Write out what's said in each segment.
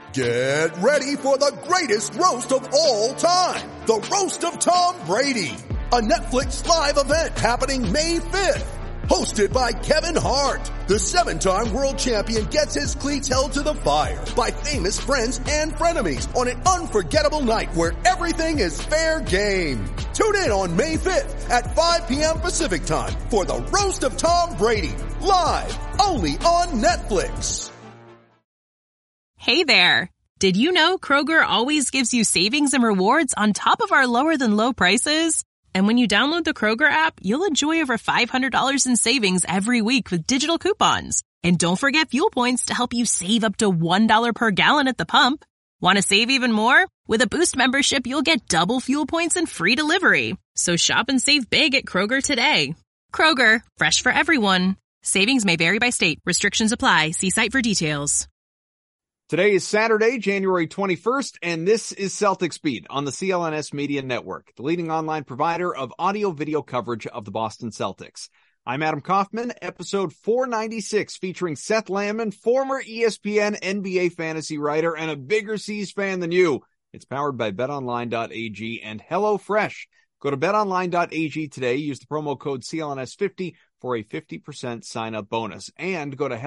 Get ready for the greatest roast of all time. The Roast of Tom Brady. A Netflix live event happening May 5th. Hosted by Kevin Hart. The 7-time world champion gets his cleats held to the fire by famous friends and frenemies on an unforgettable night where everything is fair game. Tune in on May 5th at 5 p.m. Pacific time for the Roast of Tom Brady. Live only on Netflix. Hey there. Did you know Kroger always gives you savings and rewards on top of our lower than low prices? And when you download the Kroger app, you'll enjoy over $500 in savings every week with digital coupons. And don't forget fuel points to help you save up to $1 per gallon at the pump. Want to save even more? With a Boost membership, you'll get double fuel points and free delivery. So shop and save big at Kroger today. Kroger, fresh for everyone. Savings may vary by state. Restrictions apply. See site for details. Today is Saturday, January 21st, and this is Celtics Beat on the CLNS Media Network, the leading online provider of audio-video coverage of the Boston Celtics. I'm Adam Kaufman, episode 496, featuring Seth Landman, former ESPN NBA fantasy writer and a bigger C's fan than you. It's powered by BetOnline.ag and HelloFresh. Go to BetOnline.ag today, use the promo code CLNS50 for a 50% sign-up bonus. And go to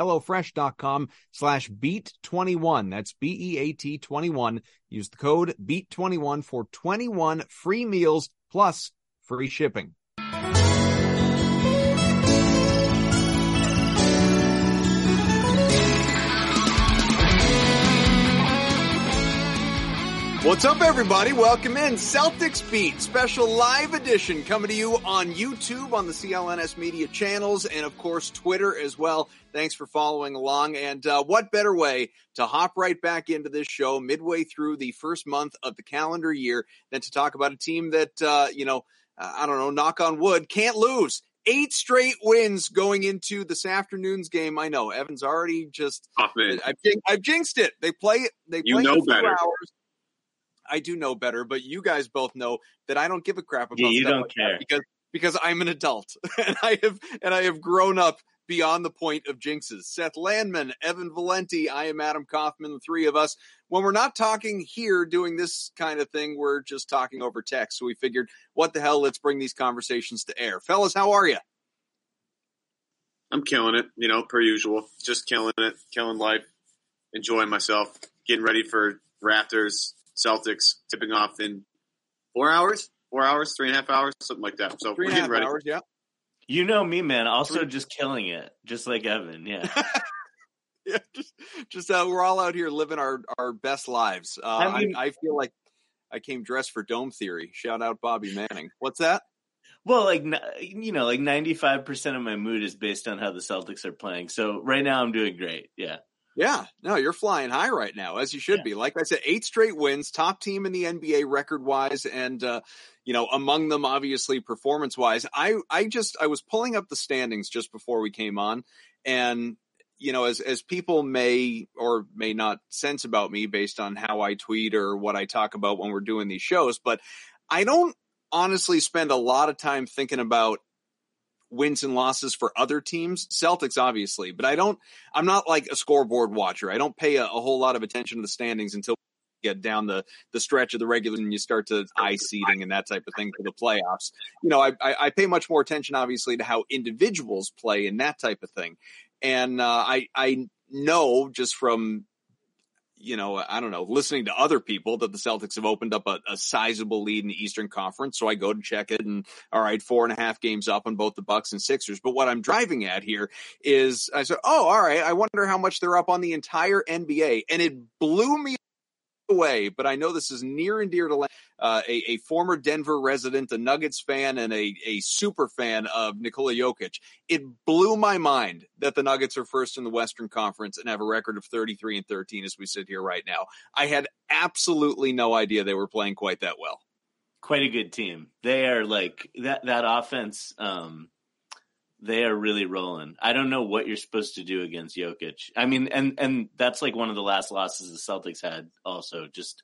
HelloFresh.com/beat21. That's BEAT 21. Use the code BEAT21 for 21 free meals plus free shipping. What's up, everybody? Welcome in. Celtics Beat, special live edition coming to you on YouTube, on the CLNS Media channels, and, of course, Twitter as well. Thanks for following along. And what better way to hop right back into this show midway through the first month of the calendar year than to talk about a team that, I don't know, knock on wood, can't lose. 8 straight wins going into this afternoon's game. I know, Evan's already just – I've jinxed it. They play in a few hours. I do know better, but you guys both know that I don't give a crap about you stuff don't like care that because I'm an adult and I have grown up beyond the point of jinxes. Seth Landman, Evan Valenti, I am Adam Kaufman, the three of us. When we're not talking here doing this kind of thing, we're just talking over text. So we figured, what the hell, let's bring these conversations to air. Fellas, how are you? I'm killing it, per usual. Just killing it, killing life, enjoying myself, getting ready for Raptors, Celtics tipping off in 4 hours, 3.5 hours, something like that. So we're getting ready. 3.5 hours, yeah. You know me, man. Also just killing it, just like Evan, yeah. Yeah, just we're all out here living our best lives. I feel like I came dressed for Dome Theory. Shout out Bobby Manning. What's that? Well, like 95% of my mood is based on how the Celtics are playing. So right now I'm doing great, yeah. Yeah, no, you're flying high right now, as you should be. Like I said, 8 straight wins, top team in the NBA record-wise, and, among them, obviously, performance-wise. I was pulling up the standings just before we came on, and, as people may or may not sense about me based on how I tweet or what I talk about when we're doing these shows, but I don't honestly spend a lot of time thinking about wins and losses for other teams, Celtics obviously, but I'm not like a scoreboard watcher. I don't pay a whole lot of attention to the standings until we get down the stretch of the regular and you start to eye seeding and that type of thing for the playoffs. I pay much more attention obviously to how individuals play and that type of thing. And I know just from listening to other people that the Celtics have opened up a sizable lead in the Eastern Conference. So I go to check it and all right, 4.5 games up on both the Bucks and Sixers. But what I'm driving at here is I said, oh, all right. I wonder how much they're up on the entire NBA. And it blew me away, but I know this is near and dear to a former Denver resident, a Nuggets fan, and a super fan of Nikola Jokic. It blew my mind that the Nuggets are first in the Western Conference and have a record of 33-13 as we sit here right now. I had absolutely no idea they were playing quite that well. Quite a good team. They are like that offense. They are really rolling. I don't know what you're supposed to do against Jokic. I mean, and that's like one of the last losses the Celtics had also. Just,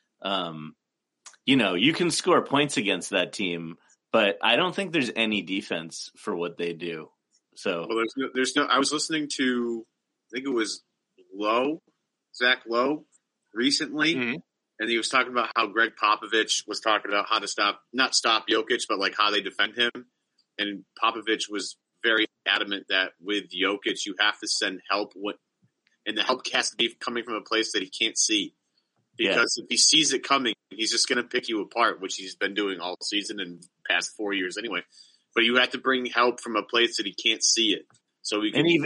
you can score points against that team, but I don't think there's any defense for what they do. So, well, there's no, I was listening to, I think it was Zach Lowe, recently, and he was talking about how Greg Popovich was talking about how to not stop Jokic, but like how they defend him. And Popovich was very adamant that with Jokic, you have to send help, and the help has to be coming from a place that he can't see. Because if he sees it coming, he's just going to pick you apart, which he's been doing all season and past 4 years anyway. But you have to bring help from a place that he can't see it. So we can,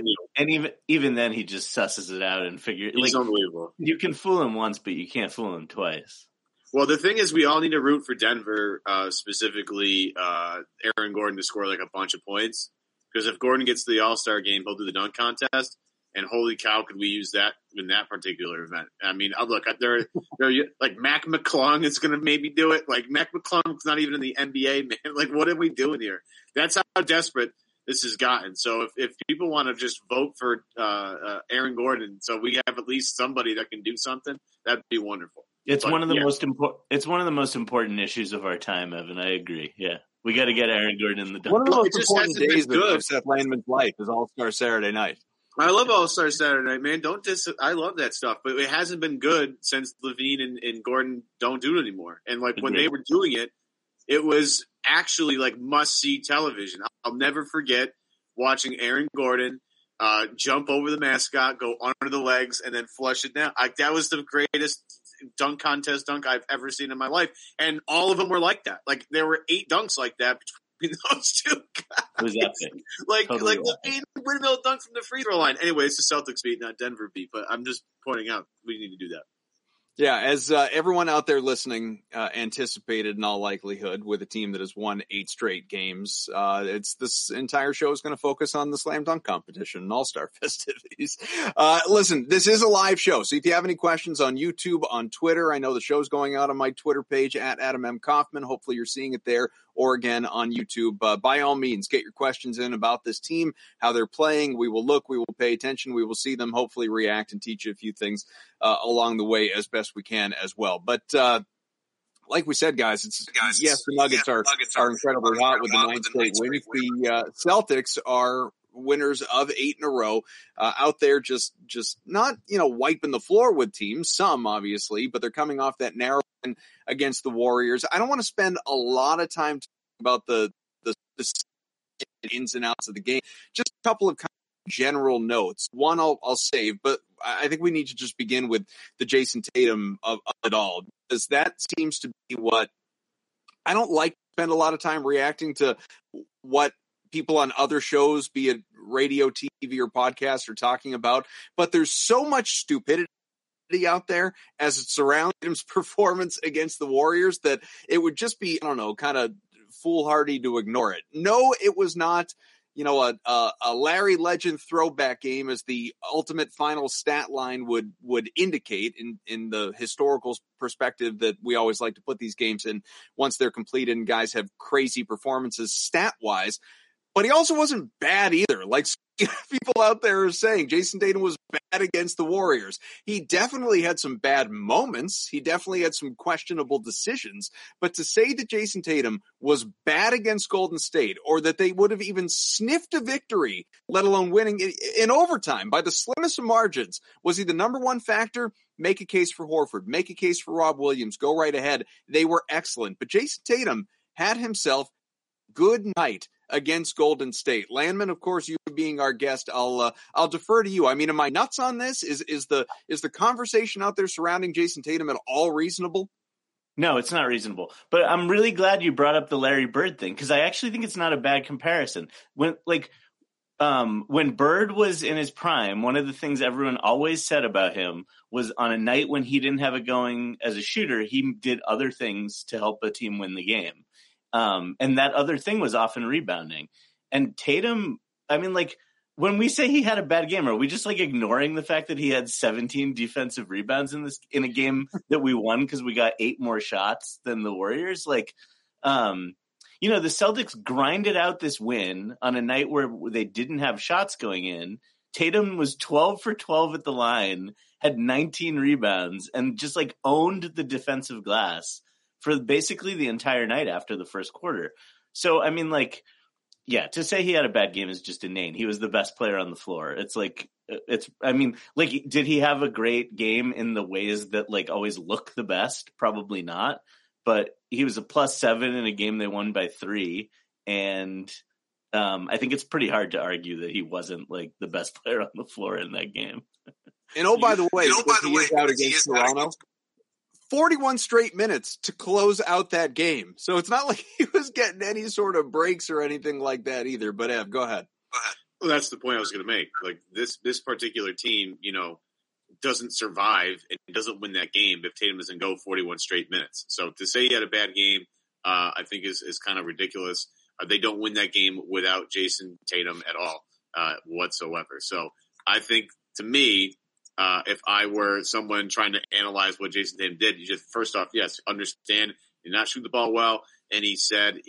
even then, he just susses it out and figures. He's unbelievable. You can fool him once, but you can't fool him twice. Well, the thing is, we all need to root for Denver, specifically Aaron Gordon, to score like a bunch of points. Because if Gordon gets to the All-Star game, he'll do the dunk contest. And holy cow, could we use that in that particular event? I mean, look, there like Mac McClung is going to maybe do it. Like Mac McClung's not even in the NBA, man. Like, what are we doing here? That's how desperate this has gotten. So if people want to just vote for Aaron Gordon, so we have at least somebody that can do something, that'd be wonderful. It's one of the most important. It's one of the most important issues of our time, Evan. I agree. Yeah, we got to get Aaron Gordon in the dunk. One of the most important days of Seth Landman's life is All-Star Saturday night. I love All-Star Saturday night, man. I love that stuff, but it hasn't been good since Levine and Gordon don't do it anymore. And like when they were doing it, it was actually like must-see television. I'll never forget watching Aaron Gordon jump over the mascot, go under the legs, and then flush it down. That was the greatest dunk contest dunk I've ever seen in my life, and all of them were like that. Like there were 8 dunks like that between those two guys. It was epic. Like the Aiden windmill dunk from the free throw line. Anyway, it's the Celtics beat, not Denver beat. But I'm just pointing out we need to do that. Yeah, as everyone out there listening anticipated in all likelihood with a team that has won 8 straight games, this entire show is going to focus on the slam dunk competition and all-star festivities. Listen, this is a live show, so if you have any questions on YouTube, on Twitter, I know the show's going out on my Twitter page at Adam M. Kaufman. Hopefully you're seeing it there, or again on YouTube. By all means, get your questions in about this team, how they're playing. We will look, we will pay attention, we will see them, hopefully react and teach you a few things along the way as best we can as well. But like we said, guys, yes, the Nuggets are incredibly hot with the 9 straight wins. The Celtics are winners of 8 in a row, out there just not, wiping the floor with teams, some obviously, but they're coming off that narrow win against the Warriors. I don't want to spend a lot of time talking about the ins and outs of the game. Just a couple of kind of general notes. One I'll save, but I think we need to just begin with the Jason Tatum of it all, because that seems to be what I don't like to spend a lot of time reacting to what people on other shows, be it radio, TV, or podcast, are talking about. But there's so much stupidity out there as it surrounds Tatum's performance against the Warriors that it would just be, kind of foolhardy to ignore it. No, it was not, a Larry Legend throwback game, as the ultimate final stat line would indicate in the historical perspective that we always like to put these games in once they're completed and guys have crazy performances stat-wise. But he also wasn't bad either. Like people out there are saying, Jason Tatum was bad against the Warriors. He definitely had some bad moments. He definitely had some questionable decisions. But to say that Jason Tatum was bad against Golden State, or that they would have even sniffed a victory, let alone winning in overtime by the slimmest of margins, was he the number one factor? Make a case for Horford. Make a case for Rob Williams. Go right ahead. They were excellent. But Jason Tatum had himself good night against Golden State. Landman, of course, you being our guest, I'll defer to you. I mean, am I nuts on this? Is the conversation out there surrounding Jason Tatum at all reasonable? No, it's not reasonable. But I'm really glad you brought up the Larry Bird thing, because I actually think it's not a bad comparison. When Bird was in his prime, one of the things everyone always said about him was on a night when he didn't have it going as a shooter, he did other things to help a team win the game. And that other thing was often rebounding. And Tatum, I mean, when we say he had a bad game, are we just ignoring the fact that he had 17 defensive rebounds in a game that we won because we got 8 more shots than the Warriors? The Celtics grinded out this win on a night where they didn't have shots going in. Tatum was 12 for 12 at the line, had 19 rebounds, and just owned the defensive glass for basically the entire night after the first quarter. So, I mean, to say he had a bad game is just inane. He was the best player on the floor. It's like, did he have a great game in the ways that like always look the best? Probably not, but he was a +7 in a game they won by 3. And I think it's pretty hard to argue that he wasn't like the best player on the floor in that game. And by the way, he is out against Toronto. 41 straight minutes to close out that game. So it's not like he was getting any sort of breaks or anything like that either. But Ev, go ahead. Well, that's the point I was going to make. Like this particular team, doesn't survive and doesn't win that game if Tatum doesn't go 41 straight minutes. So to say he had a bad game, I think is kind of ridiculous. They don't win that game without Jason Tatum at all whatsoever. So I think, to me, if I were someone trying to analyze what Jason Tatum did, you just first off, yes, understand he did not shoot the ball well, and he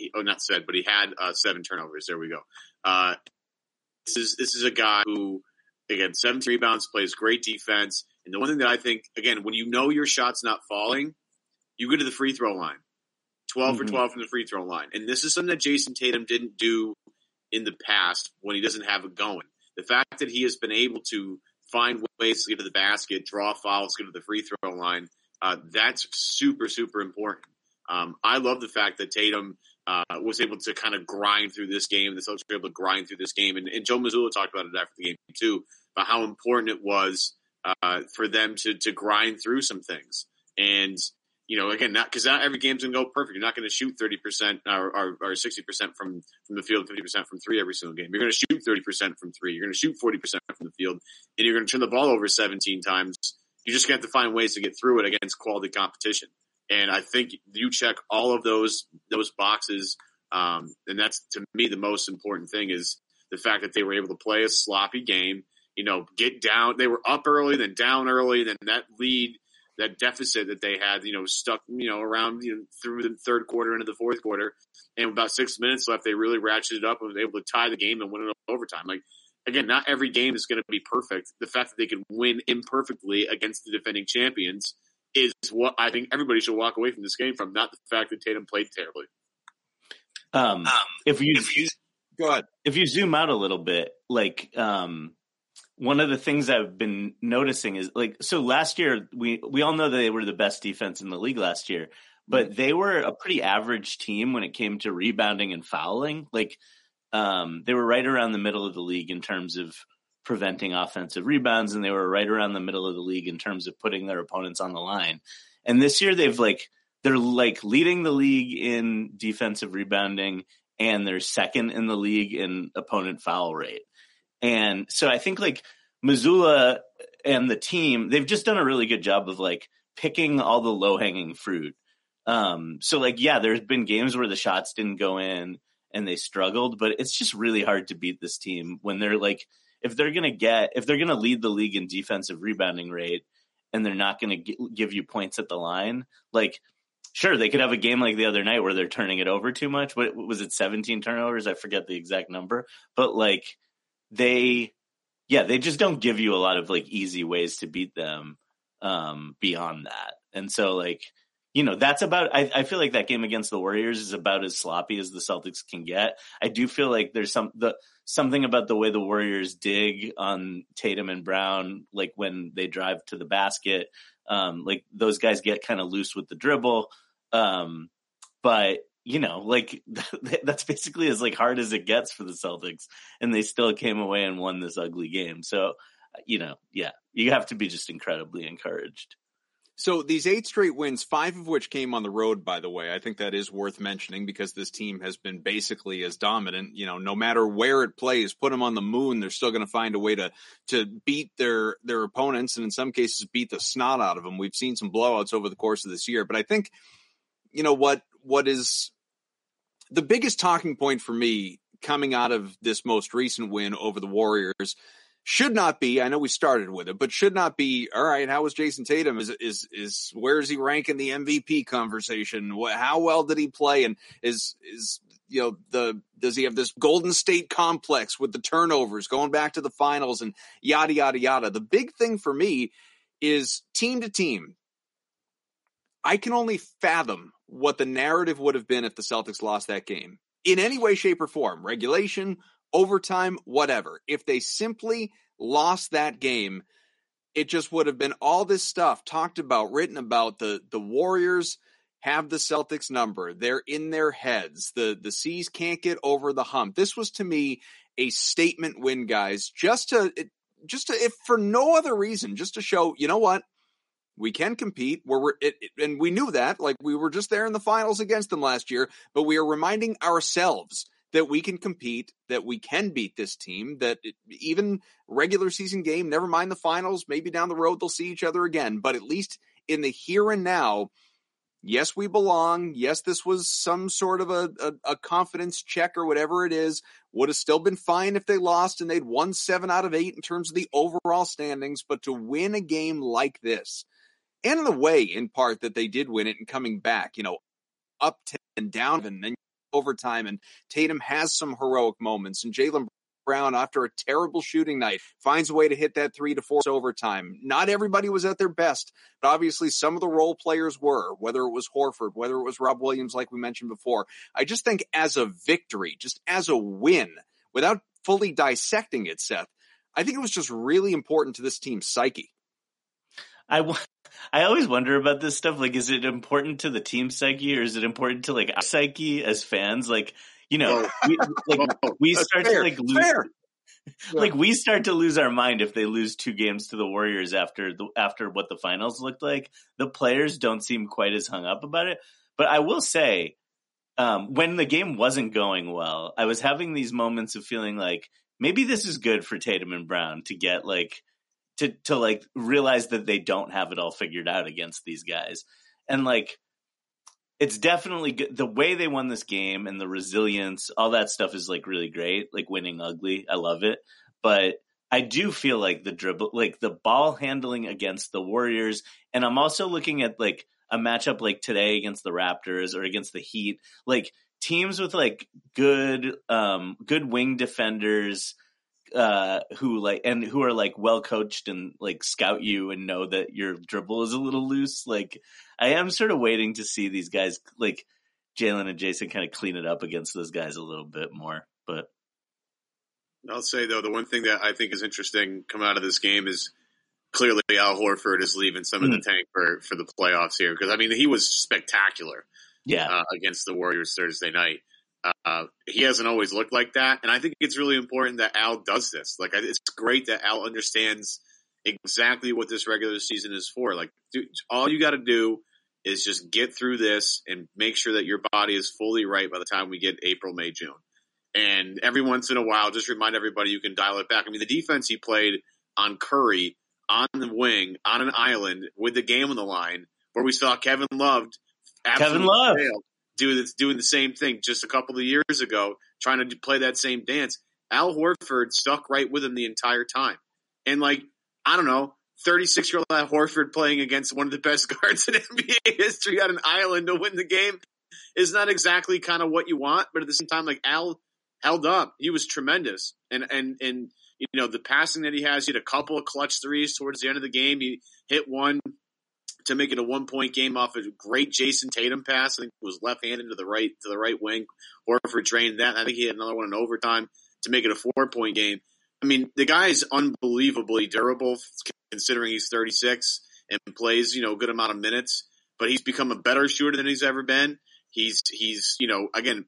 had 7 turnovers. There we go. This is a guy who, again, 7 rebounds, plays great defense, and the one thing that I think, again, when you know your shot's not falling, you go to the free throw line, 12 for 12 from the free throw line, and this is something that Jason Tatum didn't do in the past when he doesn't have it going. The fact that he has been able to find ways to get to the basket, draw fouls, get to the free throw line, that's super, super important. I love the fact that Tatum was able to kind of grind through this game. The Celtics were able to grind through this game. And Joe Mazzulla talked about it after the game, too, about how important it was for them to grind through some things. And, again, because not every game's going to go perfect. You're not going to shoot 30% or 60% from the field, 50% from 3 every single game. You're going to shoot 30% from 3. You're going to shoot 40% from the field, and you're going to turn the ball over 17 times. You just have to find ways to get through it against quality competition. And I think you check all of those boxes, and that's, to me, the most important thing is the fact that they were able to play a sloppy game, get down. They were up early, then down early, then that lead, that deficit that they had, stuck, around through the third quarter into the fourth quarter. And with about 6 minutes left, they really ratcheted up and was able to tie the game and win it overtime. Like, again, not every game is going to be perfect. The fact that they can win imperfectly against the defending champions is what I think everybody should walk away from this game from, not the fact that Tatum played terribly. Go ahead. If you zoom out a little bit, like, one of the things I've been noticing is, like, so last year, we all know that they were the best defense in the league last year, but they were a pretty average team when it came to rebounding and fouling. Like, they were right around the middle of the league in terms of preventing offensive rebounds, and they were right around the middle of the league in terms of putting their opponents on the line. And this year they're leading the league in defensive rebounding, and they're second in the league in opponent foul rate. And so I think like Mazzulla and the team, they've just done a really good job of like picking all the low hanging fruit. So like, yeah, there's been games where the shots didn't go in and they struggled, but it's just really hard to beat this team when they're like, if they're going to lead the league in defensive rebounding rate and they're not going to give you points at the line, like, sure, they could have a game like the other night where they're turning it over too much. What was it, 17 turnovers? I forget the exact number, but like they just don't give you a lot of like easy ways to beat them beyond that. And so like, that's about, I feel like that game against the Warriors is about as sloppy as the Celtics can get. I do feel like there's something about the way the Warriors dig on Tatum and Brown, like when they drive to the basket, like those guys get kind of loose with the dribble. But like that's basically as like hard as it gets for the Celtics, and they still came away and won this ugly game. So, yeah, you have to be just incredibly encouraged. So these 8 straight wins, 5 of which came on the road, by the way. I think that is worth mentioning because this team has been basically as dominant. No matter where it plays, put them on the moon, they're still going to find a way to beat their opponents, and in some cases beat the snot out of them. We've seen some blowouts over the course of this year, but I think, what is the biggest talking point for me coming out of this most recent win over the Warriors should not be, I know we started with it, but should not be, all right, how was Jason Tatum? Is where is he ranking the MVP conversation? How well did he play? And does he have this Golden State complex with the turnovers going back to the finals and yada, yada, yada? The big thing for me is team to team. I can only fathom what the narrative would have been if the Celtics lost that game. in any way, shape, or form, regulation, overtime, whatever. If they simply lost that game, it just would have been all this stuff talked about, written about. The Warriors have the Celtics number. They're in their heads. The C's can't get over the hump. This was, to me, a statement win, guys, just to, if for no other reason, just to show, you know what? We can compete. And we knew that, like we were just there in the finals against them last year, but we are reminding ourselves that we can compete, that we can beat this team, that even regular season game, never mind the finals, maybe down the road they'll see each other again. But at least in the here and now, yes, we belong. Yes, this was some sort of a confidence check or whatever it is. Would have still been fine if they lost and they'd won 7 out of 8 in terms of the overall standings. But to win a game like this, and in the way, in part, that they did win it and coming back, up 10, down, and then overtime, and Tatum has some heroic moments, and Jaylen Brown, after a terrible shooting night, finds a way to hit that 3 to 4 overtime. Not everybody was at their best, but obviously some of the role players were, whether it was Horford, whether it was Rob Williams, like we mentioned before. I just think as a victory, just as a win, without fully dissecting it, Seth, I think it was just really important to this team's psyche. I always wonder about this stuff. Like, is it important to the team psyche, or is it important to like our psyche as fans? Like, we start to like lose. Fair. Like we start to lose our mind if they lose 2 games to the Warriors after what the finals looked like. The players don't seem quite as hung up about it. But I will say, when the game wasn't going well, I was having these moments of feeling like maybe this is good for Tatum and Brown to get like. To like realize that they don't have it all figured out against these guys. And like, it's definitely good. The way they won this game and the resilience, all that stuff is like really great. Like winning ugly. I love it. But I do feel like the dribble, like the ball handling against the Warriors. And I'm also looking at like a matchup like today against the Raptors or against the Heat, like teams with like good wing defenders, who are like well coached and like scout you and know that your dribble is a little loose. Like I am sort of waiting to see these guys like Jaylen and Jason kind of clean it up against those guys a little bit more. But I'll say though, the one thing that I think is interesting come out of this game is clearly Al Horford is leaving some of the tank for the playoffs here. Cause I mean, he was spectacular against the Warriors Thursday night. He hasn't always looked like that, and I think it's really important that Al does this. Like, it's great that Al understands exactly what this regular season is for. Like, dude, all you got to do is just get through this and make sure that your body is fully right by the time we get April, May, June. And every once in a while, just remind everybody you can dial it back. I mean, the defense he played on Curry, on the wing, on an island, with the game on the line, where we saw Kevin Love failed. Doing the same thing just a couple of years ago, trying to play that same dance. Al Horford stuck right with him the entire time. And like, I don't know, 36-year-old Al Horford playing against one of the best guards in NBA history on an island to win the game is not exactly kind of what you want. But at the same time, like Al held up. He was tremendous. And the passing that he has, he had a couple of clutch threes towards the end of the game. He hit one to make it a 1-point game off a great Jason Tatum pass. I think it was left-handed to the right wing. Horford drained that. I think he had another one in overtime to make it a 4-point game. I mean, the guy is unbelievably durable considering he's 36 and plays, a good amount of minutes, but he's become a better shooter than he's ever been. He's again,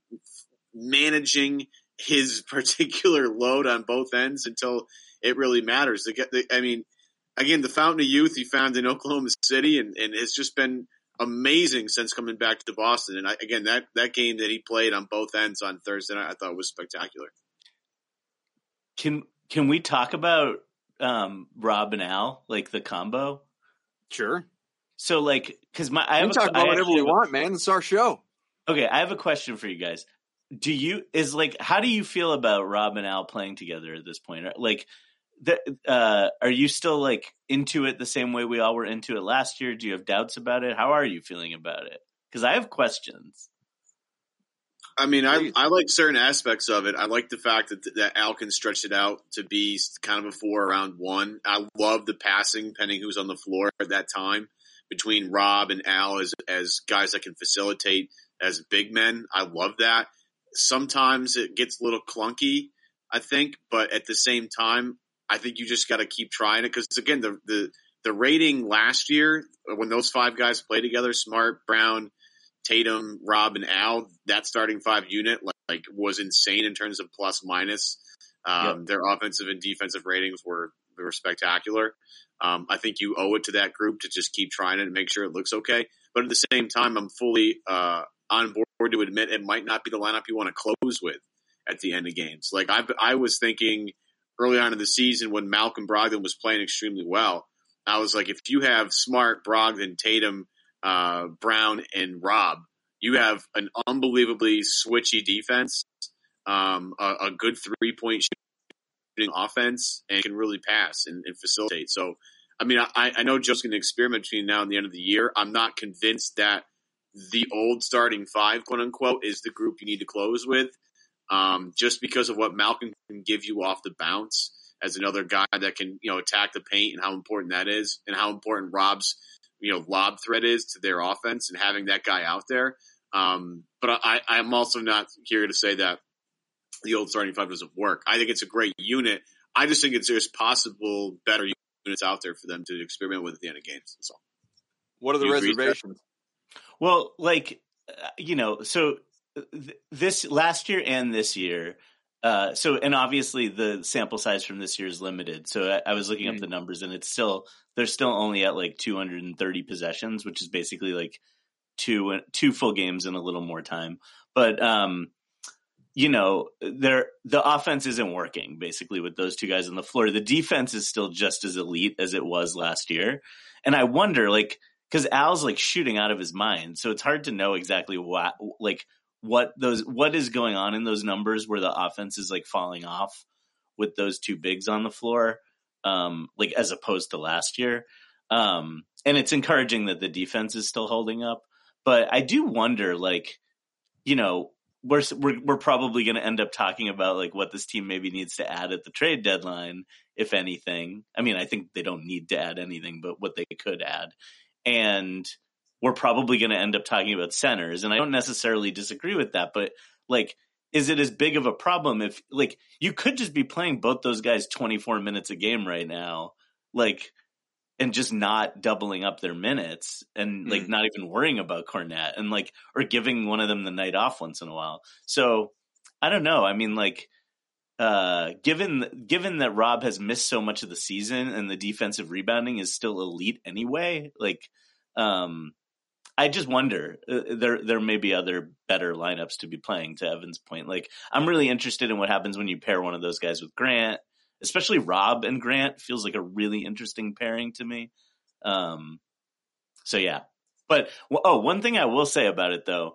managing his particular load on both ends until it really matters. Again, the fountain of youth he found in Oklahoma City, and it's just been amazing since coming back to Boston. And that game that he played on both ends on Thursday night, I thought was spectacular. Can we talk about Rob and Al, like the combo? Sure. So, like, because we can talk about whatever we want, man. It's our show. Okay, I have a question for you guys. How do you feel about Rob and Al playing together at this point? Like, are you still like into it the same way we all were into it last year? Do you have doubts about it? How are you feeling about it? Because I have questions. I mean, I like certain aspects of it. I like the fact that Al can stretch it out to be kind of a 4 around 1. I love the passing, depending who's on the floor at that time, between Rob and Al as guys that can facilitate as big men. I love that. sometimes it gets a little clunky, I think, but at the same time, I think you just got to keep trying it because, again, the rating last year when those five guys played together, Smart, Brown, Tatum, Rob, and Al, that starting five unit like was insane in terms of plus minus. Their offensive and defensive ratings were spectacular. I think you owe it to that group to just keep trying it and make sure it looks okay. But at the same time, I'm fully on board to admit it might not be the lineup you want to close with at the end of games. Like I was thinking early on in the season when Malcolm Brogdon was playing extremely well, I was like, if you have Smart, Brogdon, Tatum, Brown, and Rob, you have an unbelievably switchy defense, a good 3-point shooting offense, and can really pass and facilitate. So, I mean, I know Joe's going to experiment between now and the end of the year. I'm not convinced that the old starting five, quote unquote, is the group you need to close with, just because of what Malcolm can give you off the bounce as another guy that can, attack the paint and how important that is and how important Rob's, lob threat is to their offense and having that guy out there. But I'm also not here to say that the old starting five doesn't work. I think it's a great unit. I just think there's possible better units out there for them to experiment with at the end of games. That's all. What are the reservations? Well, so this last year and this year, and obviously the sample size from this year is limited. So I was looking up the numbers, and they're still only at like 230 possessions, which is basically like two full games and a little more time. But the offense isn't working basically with those two guys on the floor. The defense is still just as elite as it was last year, and I wonder, because Al's shooting out of his mind, so it's hard to know exactly what is going on in those numbers where the offense is falling off with those two bigs on the floor, as opposed to last year. And it's encouraging that the defense is still holding up, but I do wonder, we're probably going to end up talking about what this team maybe needs to add at the trade deadline, if anything. I mean, I think they don't need to add anything, but what they could add. And we're probably going to end up talking about centers. And I don't necessarily disagree with that, but is it as big of a problem if you could just be playing both those guys 24 minutes a game right now, and just not doubling up their minutes and not even worrying about Kornet and or giving one of them the night off once in a while. So I don't know. I mean, given that Rob has missed so much of the season and the defensive rebounding is still elite anyway, I just wonder there may be other better lineups to be playing, to Evan's point. I'm really interested in what happens when you pair one of those guys with Grant. Especially Rob and Grant feels like a really interesting pairing to me. So yeah, but one thing I will say about it though,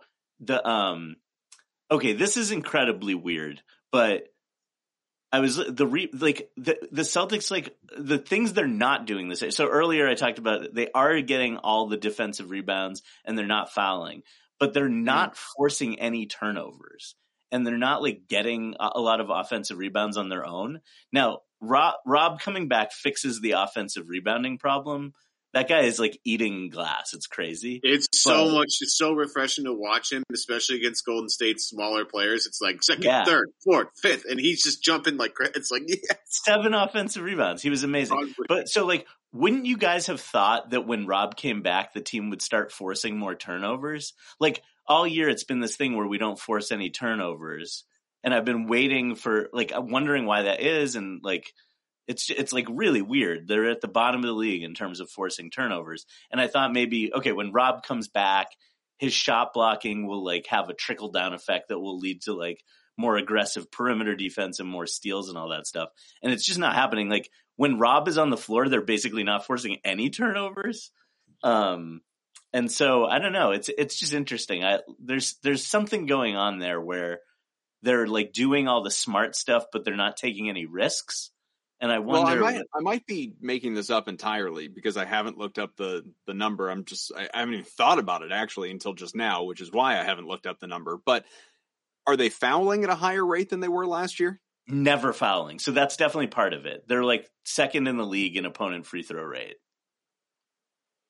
this is incredibly weird, but I was the Celtics, the things they're not doing this. So earlier I talked about they are getting all the defensive rebounds and they're not fouling, but they're not forcing any turnovers. And they're not getting a lot of offensive rebounds on their own. Now, Rob coming back fixes the offensive rebounding problem. That guy is eating glass. It's crazy. It's so refreshing to watch him, especially against Golden State's smaller players. It's second, third, fourth, fifth, and he's just jumping it's 7 offensive rebounds. He was amazing. But so wouldn't you guys have thought that when Rob came back, the team would start forcing more turnovers? All year it's been this thing where we don't force any turnovers. And I've been waiting for I'm wondering why that is. And it's really weird. They're at the bottom of the league in terms of forcing turnovers. And I thought maybe, when Rob comes back, his shot blocking will have a trickle down effect that will lead to more aggressive perimeter defense and more steals and all that stuff. And it's just not happening. When Rob is on the floor, they're basically not forcing any turnovers. And so I don't know. It's just interesting. There's something going on there where they're doing all the smart stuff, but they're not taking any risks. And I wonder. Well, I might be making this up entirely because I haven't looked up the number. I haven't even thought about it actually until just now, which is why I haven't looked up the number. But are they fouling at a higher rate than they were last year? Never fouling. So that's definitely part of it. They're second in the league in opponent free throw rate.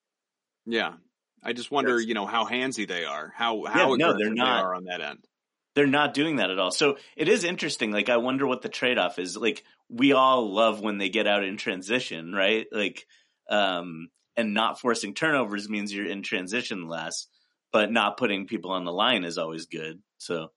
Yeah. I just wonder, how handsy they are, how aggressive they are on that end. they're not doing that at all. So it is interesting. Like, I wonder what the trade-off is. Like, we all love when they get out in transition, right? Like, and not forcing turnovers means you're in transition less, but not putting people on the line is always good. So,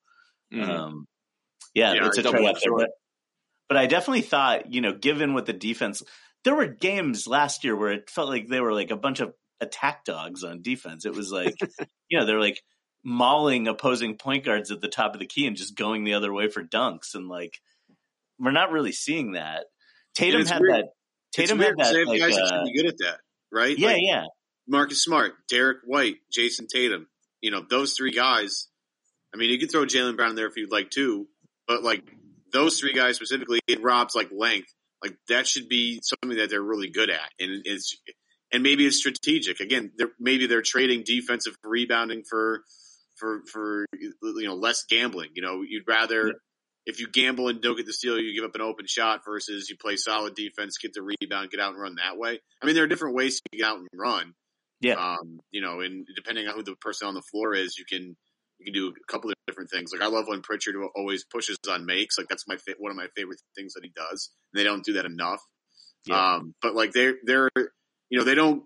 it's a trade-off there. But I definitely thought, you know, given what the defense, there were games last year where it felt like they were like a bunch of attack dogs on defense. It was like, you know, they're like mauling opposing point guards at the top of the key and just going the other way for dunks. And like, we're not really seeing that. Tatum had weird. that. Tatum had that. They have like, guys that should be good at that, right? Yeah, like, yeah. Marcus Smart, Derek White, Jason Tatum. You know, those three guys. I mean, you could throw Jaylen Brown in there if you'd like to, but like those three guys specifically, in Rob's like length, like that should be something that they're really good at, and maybe it's strategic. Again, maybe they're trading defensive rebounding for you know, less gambling. You know, you'd rather if you gamble and don't get the steal, you give up an open shot versus you play solid defense, get the rebound, get out and run that way. I mean, there are different ways to get out and run. Yeah. You know, and depending on who the person on the floor is, you can do a couple of different things. Like, I love when Pritchard always pushes on makes. Like, that's one of my favorite things that he does. And they don't do that enough. Yeah. But like they're you know,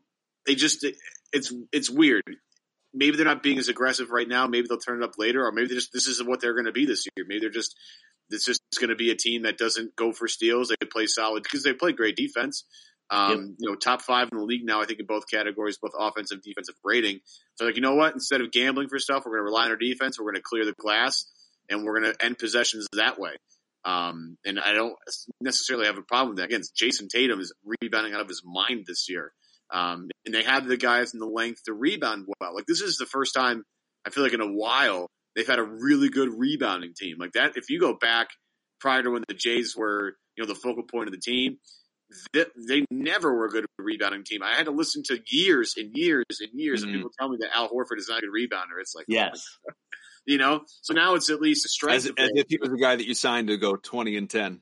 it's weird. Maybe they're not being as aggressive right now. Maybe they'll turn it up later, or maybe this is what they're going to be this year. Maybe this is going to be a team that doesn't go for steals. They play solid because they play great defense. You know, top 5 in the league now, I think, in both categories, both offensive, defensive rating. So, like, you know what? Instead of gambling for stuff, we're going to rely on our defense. We're going to clear the glass, and we're going to end possessions that way. And I don't necessarily have a problem with that. Again, Jason Tatum is rebounding out of his mind this year. And they have the guys in the length to rebound well. Like, this is the first time, I feel like, in a while, they've had a really good rebounding team. Like that, if you go back prior to when the Jays were, you know, the focal point of the team, they never were a good rebounding team. I had to listen to years and years and years of people tell me that Al Horford is not a good rebounder. It's like, yes. You know, so now it's at least a strength. As if he was the guy that you signed to go 20-10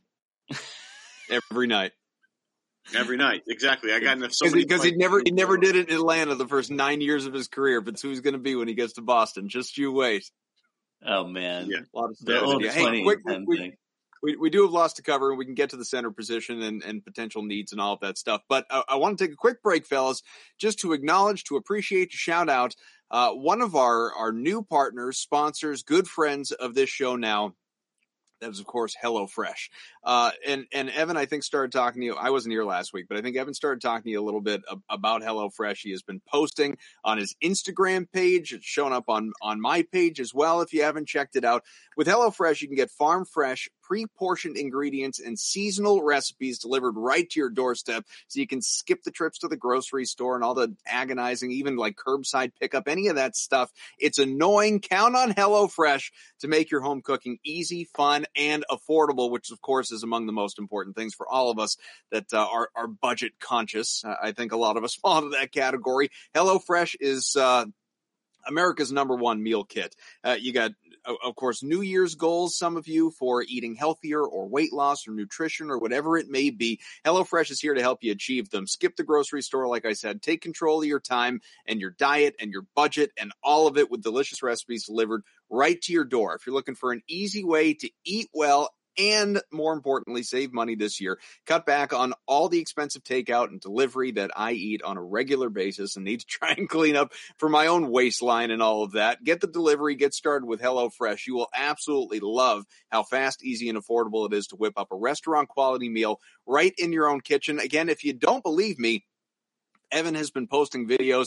every night. Every night, exactly. I got enough. Because he never did it in Atlanta the first 9 years of his career, but it's who he's going to be when he gets to Boston. Just you wait. Oh man, yeah. A lot of stuff. Hey, we do have lots to cover, and we can get to the center position and potential needs and all of that stuff. But I want to take a quick break, fellas, just to acknowledge, to appreciate, to shout out one of our new partners, sponsors, good friends of this show now. That is, of course, HelloFresh. And Evan, I think, started talking to you. I wasn't here last week, but I think Evan started talking to you a little bit about HelloFresh. He has been posting on his Instagram page. It's shown up on my page as well if you haven't checked it out. With HelloFresh, you can get farm fresh, pre-portioned ingredients and seasonal recipes delivered right to your doorstep, so you can skip the trips to the grocery store and all the agonizing, even like curbside pickup, any of that stuff. It's annoying. Count on HelloFresh to make your home cooking easy, fun, and affordable, which of course is among the most important things for all of us that are budget conscious. I think a lot of us fall into that category. HelloFresh is America's #1 meal kit. You got, of course, New Year's goals, some of you, for eating healthier or weight loss or nutrition or whatever it may be. HelloFresh is here to help you achieve them. Skip the grocery store, like I said. Take control of your time and your diet and your budget and all of it with delicious recipes delivered right to your door. If you're looking for an easy way to eat well and, more importantly, save money this year, cut back on all the expensive takeout and delivery that I eat on a regular basis and need to try and clean up for my own waistline and all of that. Get the delivery. Get started with HelloFresh. You will absolutely love how fast, easy, and affordable it is to whip up a restaurant-quality meal right in your own kitchen. Again, if you don't believe me, Evan has been posting videos.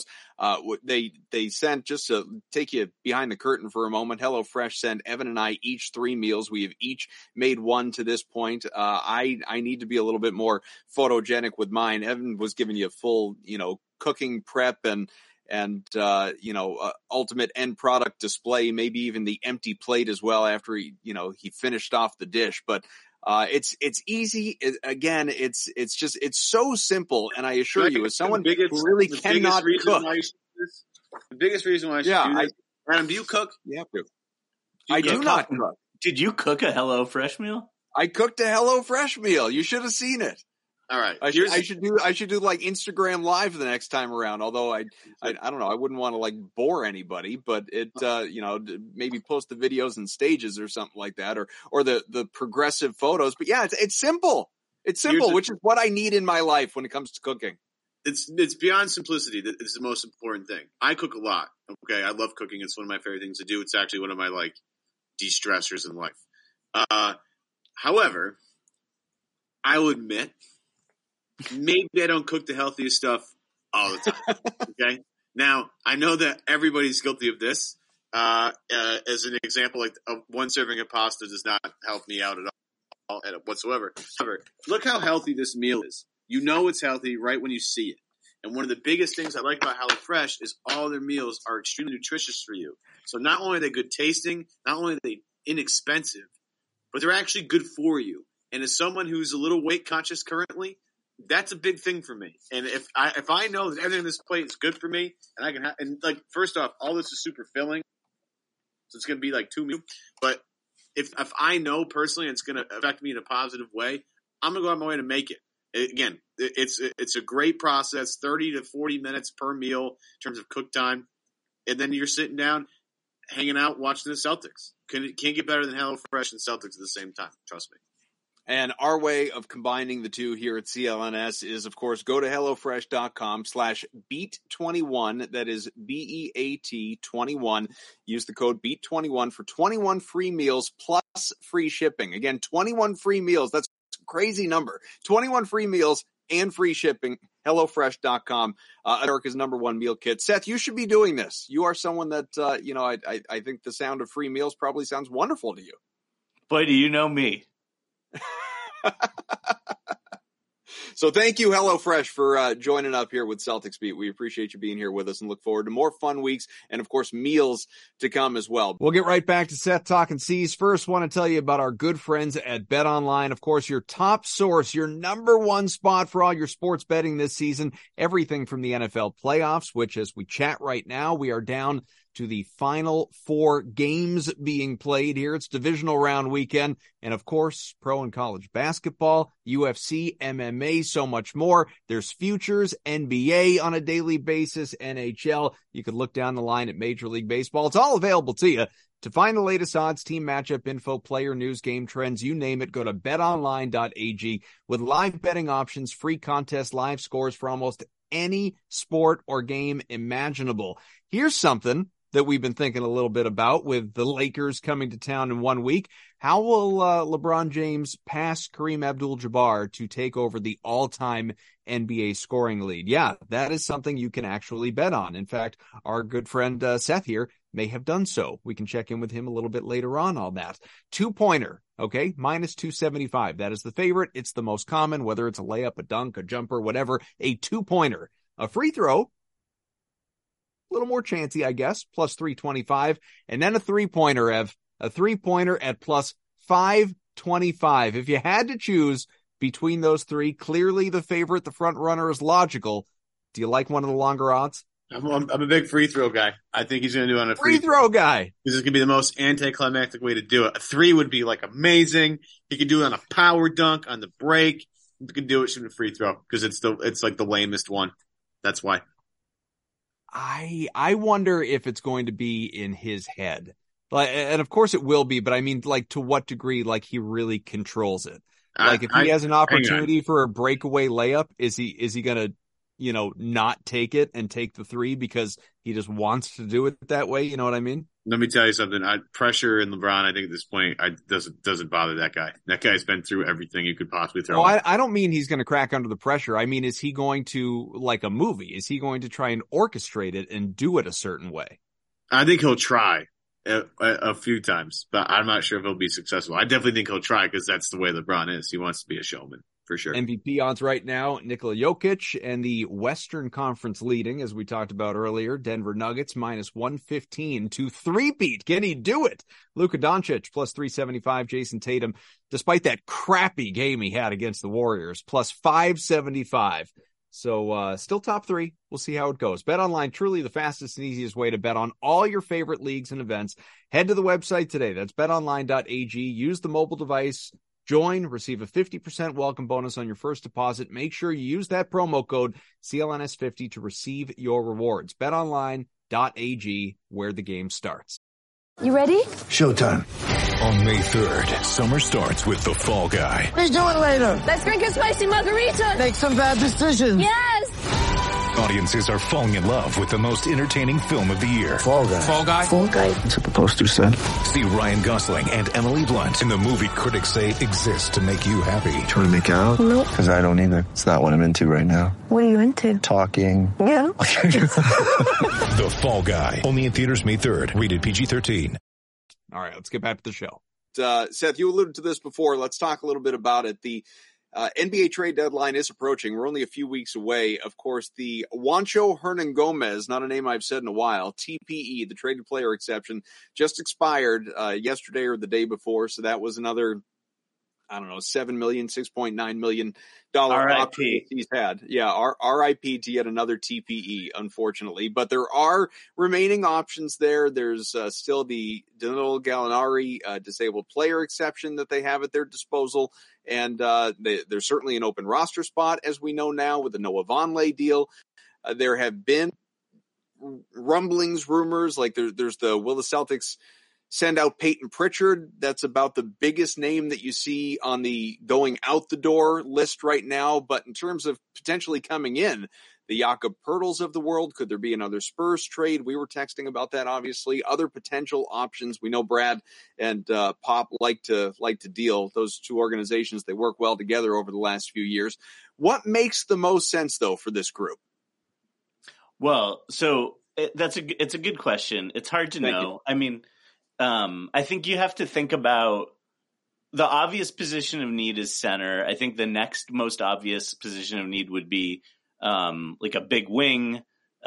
They sent, just to take you behind the curtain for a moment, HelloFresh sent Evan and I each 3 meals. We have each made one to this point. I need to be a little bit more photogenic with mine. Evan was giving you a full, cooking prep and ultimate end product display, maybe even the empty plate as well after he finished off the dish. But it's easy. It's so simple. And I assure you, as someone who really cannot cook. The biggest reason why I should do this. Adam, do you cook? You have to. I do not cook. Did you cook a HelloFresh meal? I cooked a HelloFresh meal. You should have seen it. All right. I should do like Instagram Live the next time around. Although I don't know, I wouldn't want to like bore anybody, but it maybe post the videos and stages or something like that, or the progressive photos. But yeah, it's simple. It's simple, which is what I need in my life when it comes to cooking. It's beyond simplicity that is the most important thing. I cook a lot. Okay, I love cooking. It's one of my favorite things to do. It's actually one of my like de-stressors in life. However, I will admit, maybe I don't cook the healthiest stuff all the time. Okay. Now I know that everybody's guilty of this. As an example, like one serving of pasta does not help me out at all whatsoever. However, look how healthy this meal is. You know it's healthy right when you see it. And one of the biggest things I like about HelloFresh is all their meals are extremely nutritious for you. So not only are they good tasting, not only are they inexpensive, but they're actually good for you. And as someone who's a little weight conscious currently, that's a big thing for me. And if I know that everything on this plate is good for me, and I can and like first off, all this is super filling, so it's going to be like 2 meals. But if I know personally it's going to affect me in a positive way, I'm going to go out of my way to make it. Again, it's a great process, 30 to 40 minutes per meal in terms of cook time. And then you're sitting down, hanging out, watching the Celtics. Can't get better than HelloFresh and Celtics at the same time. Trust me. And our way of combining the two here at CLNS is, of course, go to HelloFresh.com/BEAT21. That is BEAT 21. Use the code BEAT21 for 21 free meals plus free shipping. Again, 21 free meals. That's a crazy number. 21 free meals and free shipping. HelloFresh.com. America's #1 meal kit. Seth, you should be doing this. You are someone that, I think the sound of free meals probably sounds wonderful to you. Boy, do you know me. So thank you, HelloFresh, for joining up here with Celtics Beat. We appreciate you being here with us and look forward to more fun weeks and, of course, meals to come as well. We'll get right back to Seth talking C's. First, want to tell you about our good friends at BetOnline. Of course, your top source, your #1 spot for all your sports betting this season. Everything from the NFL playoffs, which as we chat right now, we are down to the final 4 games being played here. It's divisional round weekend. And of course, pro and college basketball, UFC, MMA, so much more. There's futures, NBA on a daily basis, NHL. You could look down the line at Major League Baseball. It's all available to you. To find the latest odds, team matchup info, player news, game trends, you name it, go to betonline.ag with live betting options, free contests, live scores for almost any sport or game imaginable. Here's something that we've been thinking a little bit about with the Lakers coming to town in 1 week. How will LeBron James pass Kareem Abdul-Jabbar to take over the all-time NBA scoring lead? Yeah, that is something you can actually bet on. In fact, our good friend Seth here may have done so. We can check in with him a little bit later on that. 2-pointer, okay, -275. That is the favorite. It's the most common, whether it's a layup, a dunk, a jumper, whatever, a 2-pointer. A free throw, a little more chancy, I guess, +325. And then a 3-pointer, Ev. A 3-pointer at +525. If you had to choose between those three, clearly the favorite, the front runner, is logical. Do you like one of the longer odds? I'm a big free throw guy. I think he's going to do it on a free throw guy. This is going to be the most anticlimactic way to do it. A 3 would be like amazing. He could do it on a power dunk, on the break. He could do it shooting a free throw because it's like the lamest one. That's why. I wonder if it's going to be in his head. Like, and of course it will be, but I mean, like, to what degree, like, he really controls it. Like, if he has an opportunity for a breakaway layup, is he going to, not take it and take the 3 because he just wants to do it that way? You know what I mean? Let me tell you something. Pressure in LeBron, I think at this point, doesn't bother that guy. That guy's been through everything you could possibly throw. Well, I don't mean he's going to crack under the pressure. I mean, is he going to, like a movie, is he going to try and orchestrate it and do it a certain way? I think he'll try a few times, but I'm not sure if he'll be successful. I definitely think he'll try because that's the way LeBron is. He wants to be a showman. For sure. MVP odds right now, Nikola Jokic, and the Western Conference leading, as we talked about earlier, Denver Nuggets -115 to 3-peat. Can he do it? Luka Doncic +375. Jason Tatum, despite that crappy game he had against the Warriors, +575. So still top 3. We'll see how it goes. BetOnline, truly the fastest and easiest way to bet on all your favorite leagues and events. Head to the website today. That's betonline.ag. Use the mobile device Join, receive a 50% welcome bonus on your first deposit. Make sure you use that promo code CLNS50 to receive your rewards. BetOnline.ag, where the game starts. You ready? Showtime. On May 3rd, summer starts with The Fall Guy. Let's do it later. Let's drink a spicy margarita. Make some bad decisions. Yes. Audiences are falling in love with the most entertaining film of the year. Fall Guy. Fall Guy? Fall Guy. That's what the poster said. See Ryan Gosling and Emily Blunt in the movie critics say exists to make you happy. Trying to make it out? Nope. Because I don't either. It's not what I'm into right now. What are you into? Talking. Yeah. The Fall Guy. Only in theaters May 3rd. Rated PG-13. All right, let's get back to the show. Seth, you alluded to this before. Let's talk a little bit about it. The NBA trade deadline is approaching. We're only a few weeks away. Of course, the Juancho Hernangomez, not a name I've said in a while, TPE, the traded player exception, just expired yesterday or the day before. So that was another, I don't know, $6.9 million option he's had. Yeah, RIP to yet another TPE, unfortunately. But there are remaining options there. There's still the Danilo Gallinari disabled player exception that they have at their disposal. And there's certainly an open roster spot, as we know now, with the Noah Vonleh deal. There have been rumblings, rumors, like there's the will the Celtics send out Peyton Pritchard. That's about the biggest name that you see on the going out the door list right now. But in terms of potentially coming in, the Jakob Poeltls of the world, could there be another Spurs trade? We were texting about that, obviously. Other potential options. We know Brad and Pop like to deal. Those two organizations, they work well together over the last few years. What makes the most sense, though, for this group? Well, so it's a good question. It's hard to know. I mean, I think you have to think about the obvious position of need is center. I think the next most obvious position of need would be like a big wing,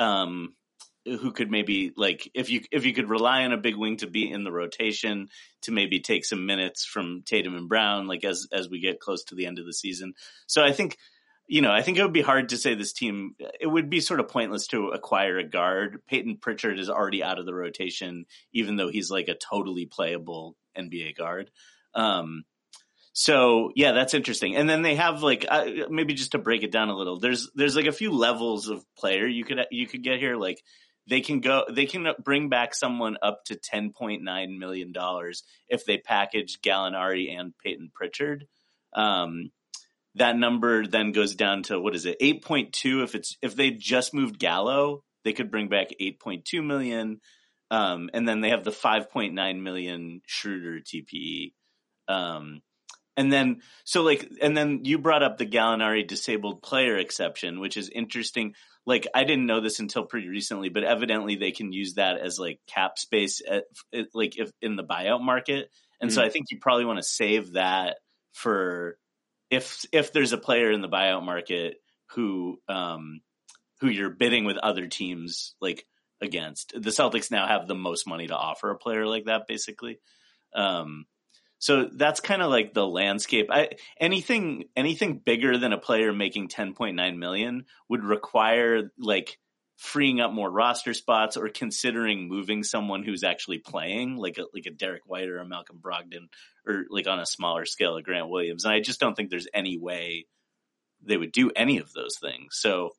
who could maybe, like, if you could rely on a big wing to be in the rotation to maybe take some minutes from Tatum and Brown, like as we get close to the end of the season. So I think it would be hard to say this team, it would be sort of pointless to acquire a guard. Peyton Pritchard is already out of the rotation, even though he's like a totally playable NBA guard. So yeah, that's interesting. And then they have like, maybe just to break it down a little, there's like a few levels of player you could get here. Like they can bring back someone up to $10.9 million if they package Gallinari and Peyton Pritchard. That number then goes down to, what is it, 8.2. If they just moved Gallo, they could bring back 8.2 million. And then they have the 5.9 million Schroeder TPE. And then you brought up the Gallinari disabled player exception, which is interesting. Like, I didn't know this until pretty recently, but evidently they can use that as like cap space if in the buyout market. And so I think you probably want to save that for if there's a player in the buyout market who you're bidding with other teams like against. The Celtics now have the most money to offer a player like that, basically. So that's kind of like the landscape. Anything bigger than a player making $10.9 million would require like freeing up more roster spots or considering moving someone who's actually playing, like a Derek White or a Malcolm Brogdon, or like on a smaller scale a Grant Williams. And I just don't think there's any way they would do any of those things. So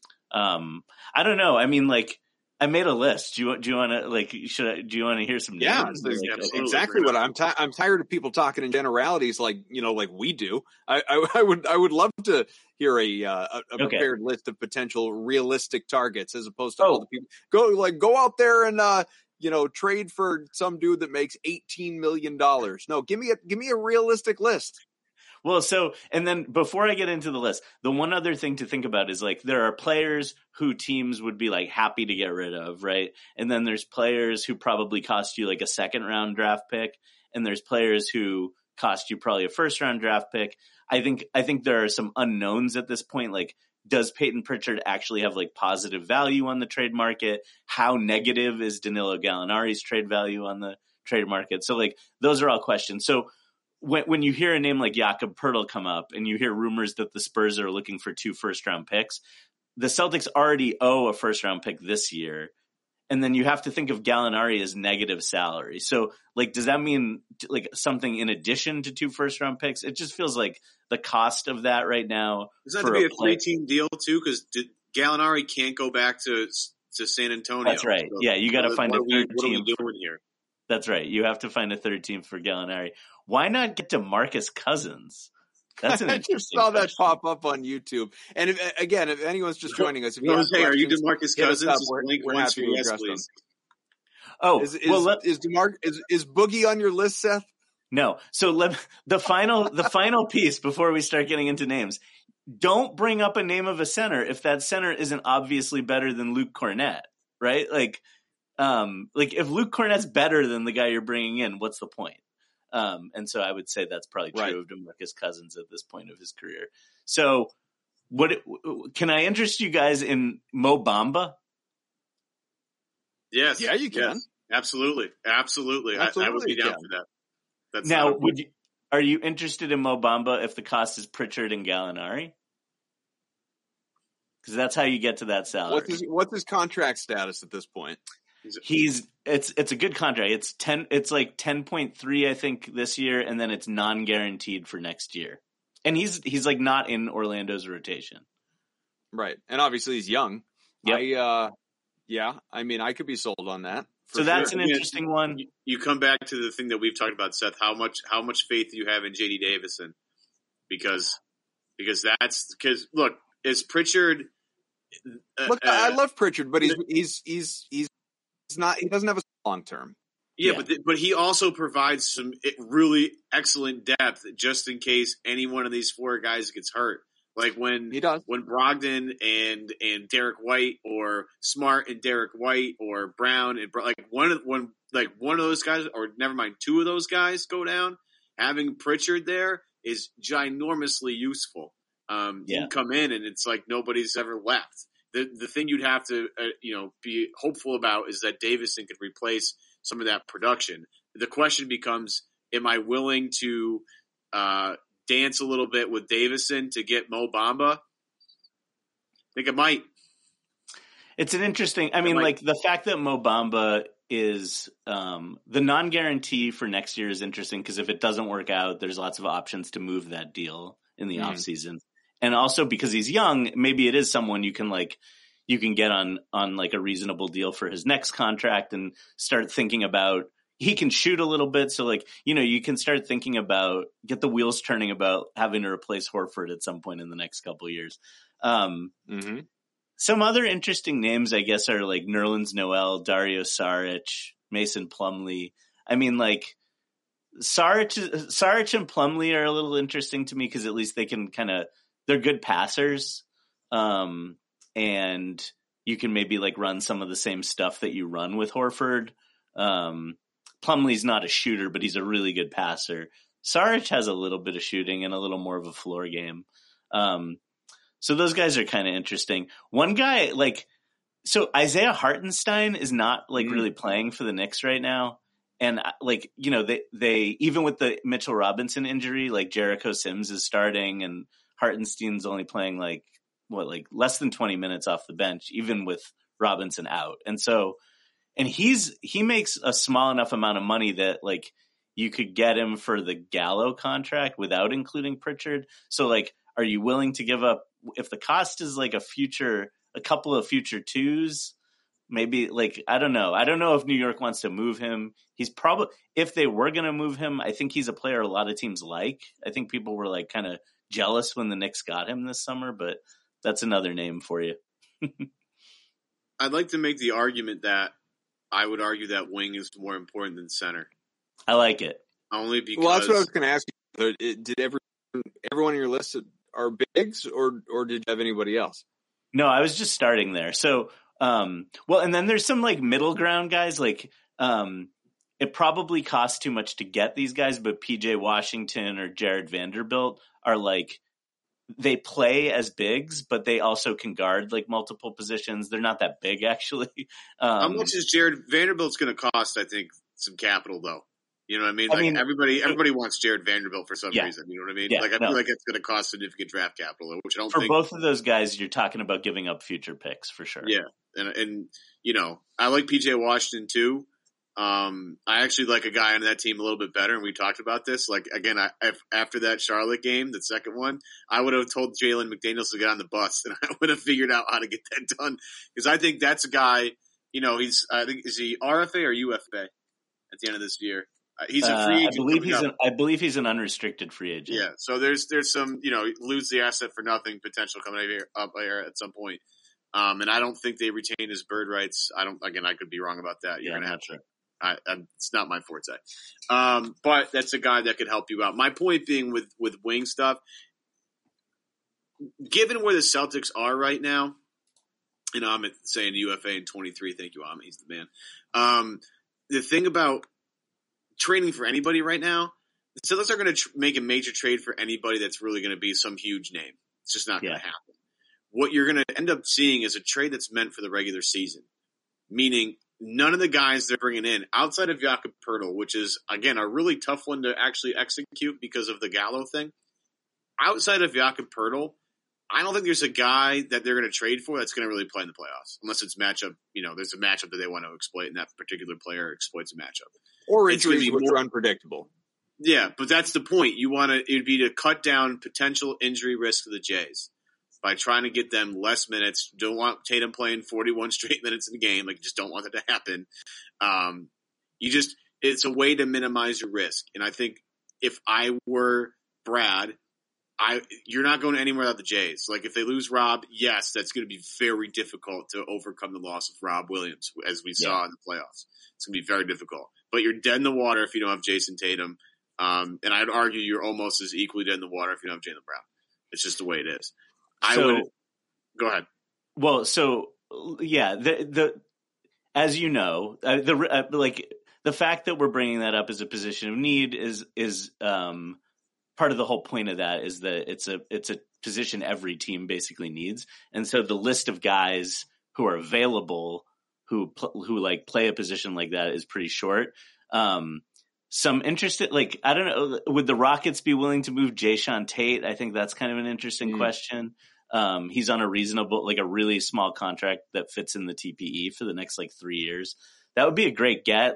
I don't know. I mean, like, I made a list. Do you want to do you want to hear some names? Yeah, exactly what I'm tired of people talking in generalities like we do. I would love to hear a prepared list of potential realistic targets as opposed to all the people go out there and trade for some dude that makes $18 million. No, give me a realistic list. Well, and then before I get into the list, the one other thing to think about is like there are players who teams would be like happy to get rid of, right? And then there's players who probably cost you like a second round draft pick, and there's players who cost you probably a first round draft pick. I think there are some unknowns at this point. Like, does Peyton Pritchard actually have like positive value on the trade market? How negative is Danilo Gallinari's trade value on the trade market? So like those are all questions. So when you hear a name like Jakob Poeltl come up and you hear rumors that the Spurs are looking for 2 first-round picks, the Celtics already owe a first-round pick this year. and then you have to think of Gallinari as negative salary. So, like, does that mean like something in addition to 2 first-round picks? It just feels like the cost of that right now. Does that have to be a 3-team deal too? Because Gallinari can't go back to San Antonio. That's right. So, yeah, you got to find a third team. What are we doing here? That's right. You have to find a third team for Gallinari. Why not get DeMarcus Cousins? That's an interesting. I just saw question. that pop up on YouTube. And if anyone's just joining us, if you are you DeMarcus Cousins? We're happy to address them. Oh, is Boogie on your list, Seth? No. So the final piece before we start getting into names. Don't bring up a name of a center if that center isn't obviously better than Luke Cornett, right? Like if Luke Cornett's better than the guy you're bringing in, what's the point? And so I would say that's probably true of DeMarcus Cousins at this point of his career. So can I interest you guys in Mo Bamba? Yes. Yeah, you can. Yes. Absolutely. I would be down for that. That's now, are you interested in Mo Bamba if the cost is Pritchard and Gallinari? Because that's how you get to that salary. What's his contract status at this point? It's a good contract. It's like 10.3, I think, this year, and then it's non-guaranteed for next year. And he's like not in Orlando's rotation. Right. And obviously he's young. Yep. I mean, I could be sold on that. So that's an interesting one. You come back to the thing that we've talked about, Seth. How much faith do you have in J.D. Davison? Because look, is Pritchard? I love Pritchard, but he's not. He doesn't have a long term. Yeah. But he also provides some really excellent depth just in case any one of these 4 guys gets hurt. Like when Brogdon and Derek White, or Smart and Derek White, or Brown and one of those guys, or never mind, 2 of those guys go down. Having Pritchard there is ginormously useful. You come in and it's like nobody's ever left. The thing you'd have to be hopeful about is that Davison could replace some of that production. The question becomes: am I willing to dance a little bit with Davison to get Mo Bamba? I think I might. It's an interesting. I mean, like the fact that Mo Bamba is the non-guarantee for next year is interesting because if it doesn't work out, there's lots of options to move that deal in the offseason. And also because he's young, maybe it is someone you can get on like a reasonable deal for his next contract and start thinking about. He can shoot a little bit. So you can start thinking about, get the wheels turning about having to replace Horford at some point in the next couple of years. Some other interesting names, I guess, are like Nerlens Noel, Dario Saric, Mason Plumlee. I mean, like Saric and Plumlee are a little interesting to me because at least they can they're good passers. And you can maybe like run some of the same stuff that you run with Horford. Plumlee's not a shooter, but he's a really good passer. Saric has a little bit of shooting and a little more of a floor game. So those guys are kind of interesting. One guy, so Isaiah Hartenstein is not really playing for the Knicks right now. And they even with the Mitchell Robinson injury, Jericho Sims is starting and Hartenstein's only playing less than 20 minutes off the bench, even with Robinson out. And he makes a small enough amount of money that you could get him for the Gallo contract without including Pritchard. So are you willing to give up if the cost is a couple of future 2s? Maybe I don't know. I don't know if New York wants to move him. He's probably, if they were going to move him, I think he's a player a lot of teams like. I think people were kind of jealous when the Knicks got him this summer, but that's another name for you. I'd like to make the argument that I would argue that wing is more important than center. I like it. Only because... Well, that's what I was going to ask you. Did everyone on your list are bigs, or did you have anybody else? No, I was just starting there. So, and then there's some middle ground guys. It probably costs too much to get these guys, but PJ Washington or Jared Vanderbilt are they play as bigs, but they also can guard multiple positions. They're not that big, actually. How much is Jared Vanderbilt's going to cost? I think some capital, though. You know what I mean? Everybody wants Jared Vanderbilt for some reason. You know what I mean? Yeah, I feel like it's going to cost significant draft capital, which I don't think. For both of those guys, you're talking about giving up future picks for sure. Yeah, and I like PJ Washington too. I actually like a guy on that team a little bit better, and we talked about this. Like, again, after that Charlotte game, the second one, I would have told Jalen McDaniels to get on the bus, and I would have figured out how to get that done. Because I think that's a guy, is he RFA or UFA at the end of this year? He's a free agent. I believe he's an unrestricted free agent. Yeah, so there's some, lose the asset for nothing potential coming up here at some point. And I don't think they retain his bird rights. I could be wrong about that. You're going to have to. It's not my forte. But that's a guy that could help you out. My point being with wing stuff, given where the Celtics are right now, and I'm saying UFA in 23, thank you, Amit, he's the man. The thing about trading for anybody right now, the Celtics are going to make a major trade for anybody that's really going to be some huge name. It's just not going to happen. What you're going to end up seeing is a trade that's meant for the regular season, meaning none of the guys they're bringing in outside of Jakob Poeltl, which is, again, a really tough one to actually execute because of the Gallo thing. Outside of Jakob Poeltl, I don't think there's a guy that they're going to trade for that's going to really play in the playoffs, unless it's matchup. There's a matchup that they want to exploit, and that particular player exploits a matchup. Or injuries which are unpredictable. Yeah, but that's the point. It'd be to cut down potential injury risk to the Jays by trying to get them less minutes. Don't want Tatum playing 41 straight minutes in the game. Like, you just don't want that to happen. It's a way to minimize your risk. And I think if I were Brad, you're not going anywhere without the Jays. Like, if they lose Rob, yes, that's going to be very difficult to overcome the loss of Rob Williams, as we saw in the playoffs. It's going to be very difficult. But you're dead in the water if you don't have Jason Tatum. And I'd argue you're almost as equally dead in the water if you don't have Jaylen Brown. It's just the way it is. Go ahead. Well, as you know, the fact that we're bringing that up as a position of need is part of the whole point of that is that it's a position every team basically needs. And so the list of guys who are available who play a position like that is pretty short. Some interested, I don't know, would the Rockets be willing to move Jae'Sean Tate? I think that's kind of an interesting question. He's on a really small contract that fits in the TPE for the next 3 years. That would be a great get.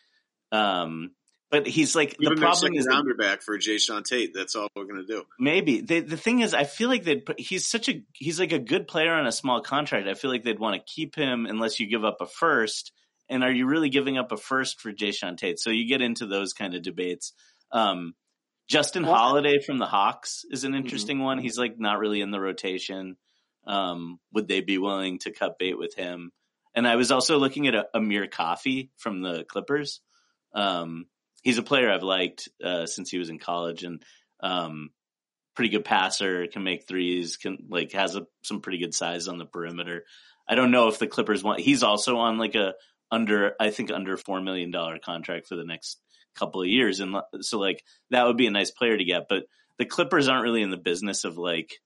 But he's the problem is rounder back for Jae'Sean Tate. That's all we're going to do. Maybe the thing is, I feel like he's like a good player on a small contract. I feel like they'd want to keep him unless you give up a first. And are you really giving up a first for Jae'Sean Tate? So you get into those kind of debates. Justin Holiday from the Hawks is an interesting one. He's not really in the rotation. Would they be willing to cut bait with him? And I was also looking at Amir Coffey from the Clippers. He's a player I've liked since he was in college, and pretty good passer, can make threes, has some pretty good size on the perimeter. I don't know if the Clippers want. He's also on under $4 million contract for the next couple of years, and so that would be a nice player to get. But the Clippers aren't really in the business of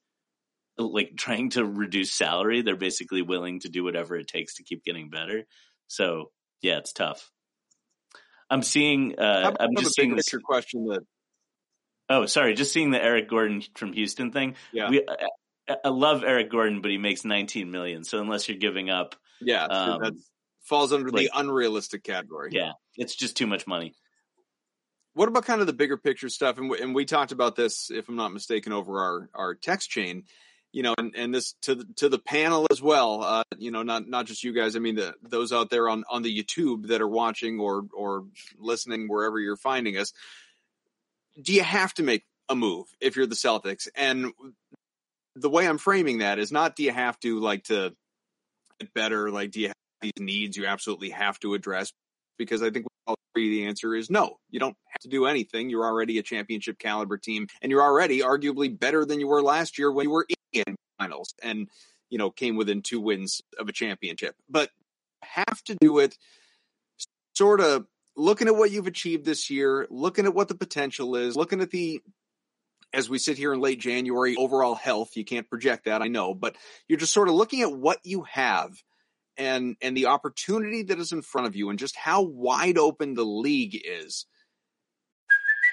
trying to reduce salary. They're basically willing to do whatever it takes to keep getting better. So yeah, it's tough. I'm seeing. I'm just seeing this question that. Oh, sorry. Just seeing the Eric Gordon from Houston thing. Yeah. I love Eric Gordon, but he makes $19 million. So unless you're giving up, that falls under the unrealistic category. Yeah, it's just too much money. What about kind of the bigger picture stuff? And we talked about this, if I'm not mistaken, over our text chain. And this to the panel as well. Not just you guys. I mean, those out there on the YouTube that are watching or listening wherever you're finding us. Do you have to make a move if you're the Celtics? And the way I'm framing that is not, do you have to to get better? Do you have these needs you absolutely have to address? Because I think all three, the answer is no. You don't have to do anything. You're already a championship caliber team, and you're already arguably better than you were last year when you were in finals and came within 2 wins of a championship. But have to do it sort of looking at what you've achieved this year, looking at what the potential is, looking at as we sit here in late January, overall health. You can't project that, I know, but you're just sort of looking at what you have and the opportunity that is in front of you and just how wide open the league is.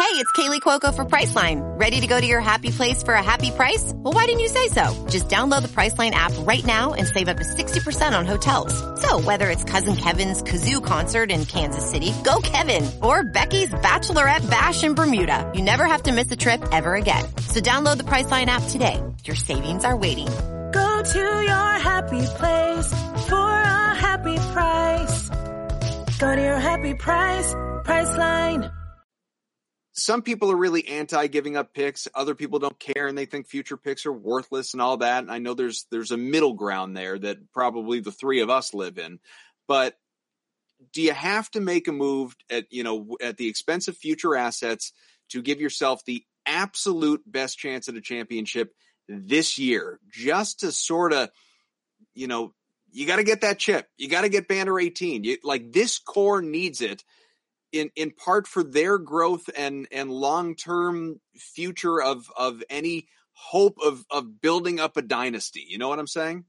Hey, it's Kaylee Cuoco for Priceline. Ready to go to your happy place for a happy price? Well, why didn't you say so? Just download the Priceline app right now and save up to 60% on hotels. So whether it's Cousin Kevin's Kazoo Concert in Kansas City, go Kevin, or Becky's Bachelorette Bash in Bermuda, you never have to miss a trip ever again. So download the Priceline app today. Your savings are waiting. Go to your happy place for a happy price. Go to your happy price, Priceline. Some people are really anti giving up picks. Other people don't care and they think future picks are worthless and all that. And I know there's a middle ground there that probably the three of us live in. But do you have to make a move at the expense of future assets to give yourself the absolute best chance at a championship this year, just to sort of, you got to get that chip. You got to get Banner 18. This core needs it. In part for their growth and long-term future of any hope of building up a dynasty. You know what I'm saying?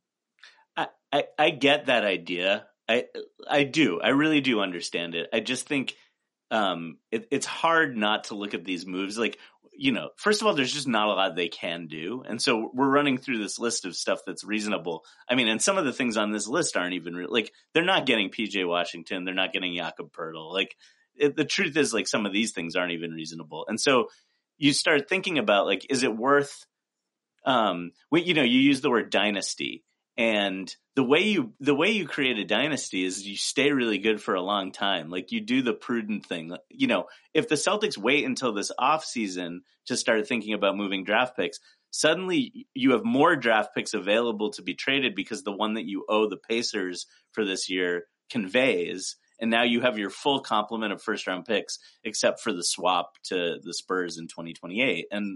I get that idea. I do. I really do understand it. I just think it's hard not to look at these moves. First of all, there's just not a lot they can do. And so we're running through this list of stuff that's reasonable. I mean, and some of the things on this list aren't even they're not getting PJ Washington. They're not getting Jakob Poeltl. The truth is, some of these things aren't even reasonable. And so you start thinking about, is it worth, you use the word dynasty, and the way you create a dynasty is you stay really good for a long time. You do the prudent thing. If the Celtics wait until this off season to start thinking about moving draft picks, suddenly you have more draft picks available to be traded because the one that you owe the Pacers for this year conveys. And now you have your full complement of first-round picks, except for the swap to the Spurs in 2028. And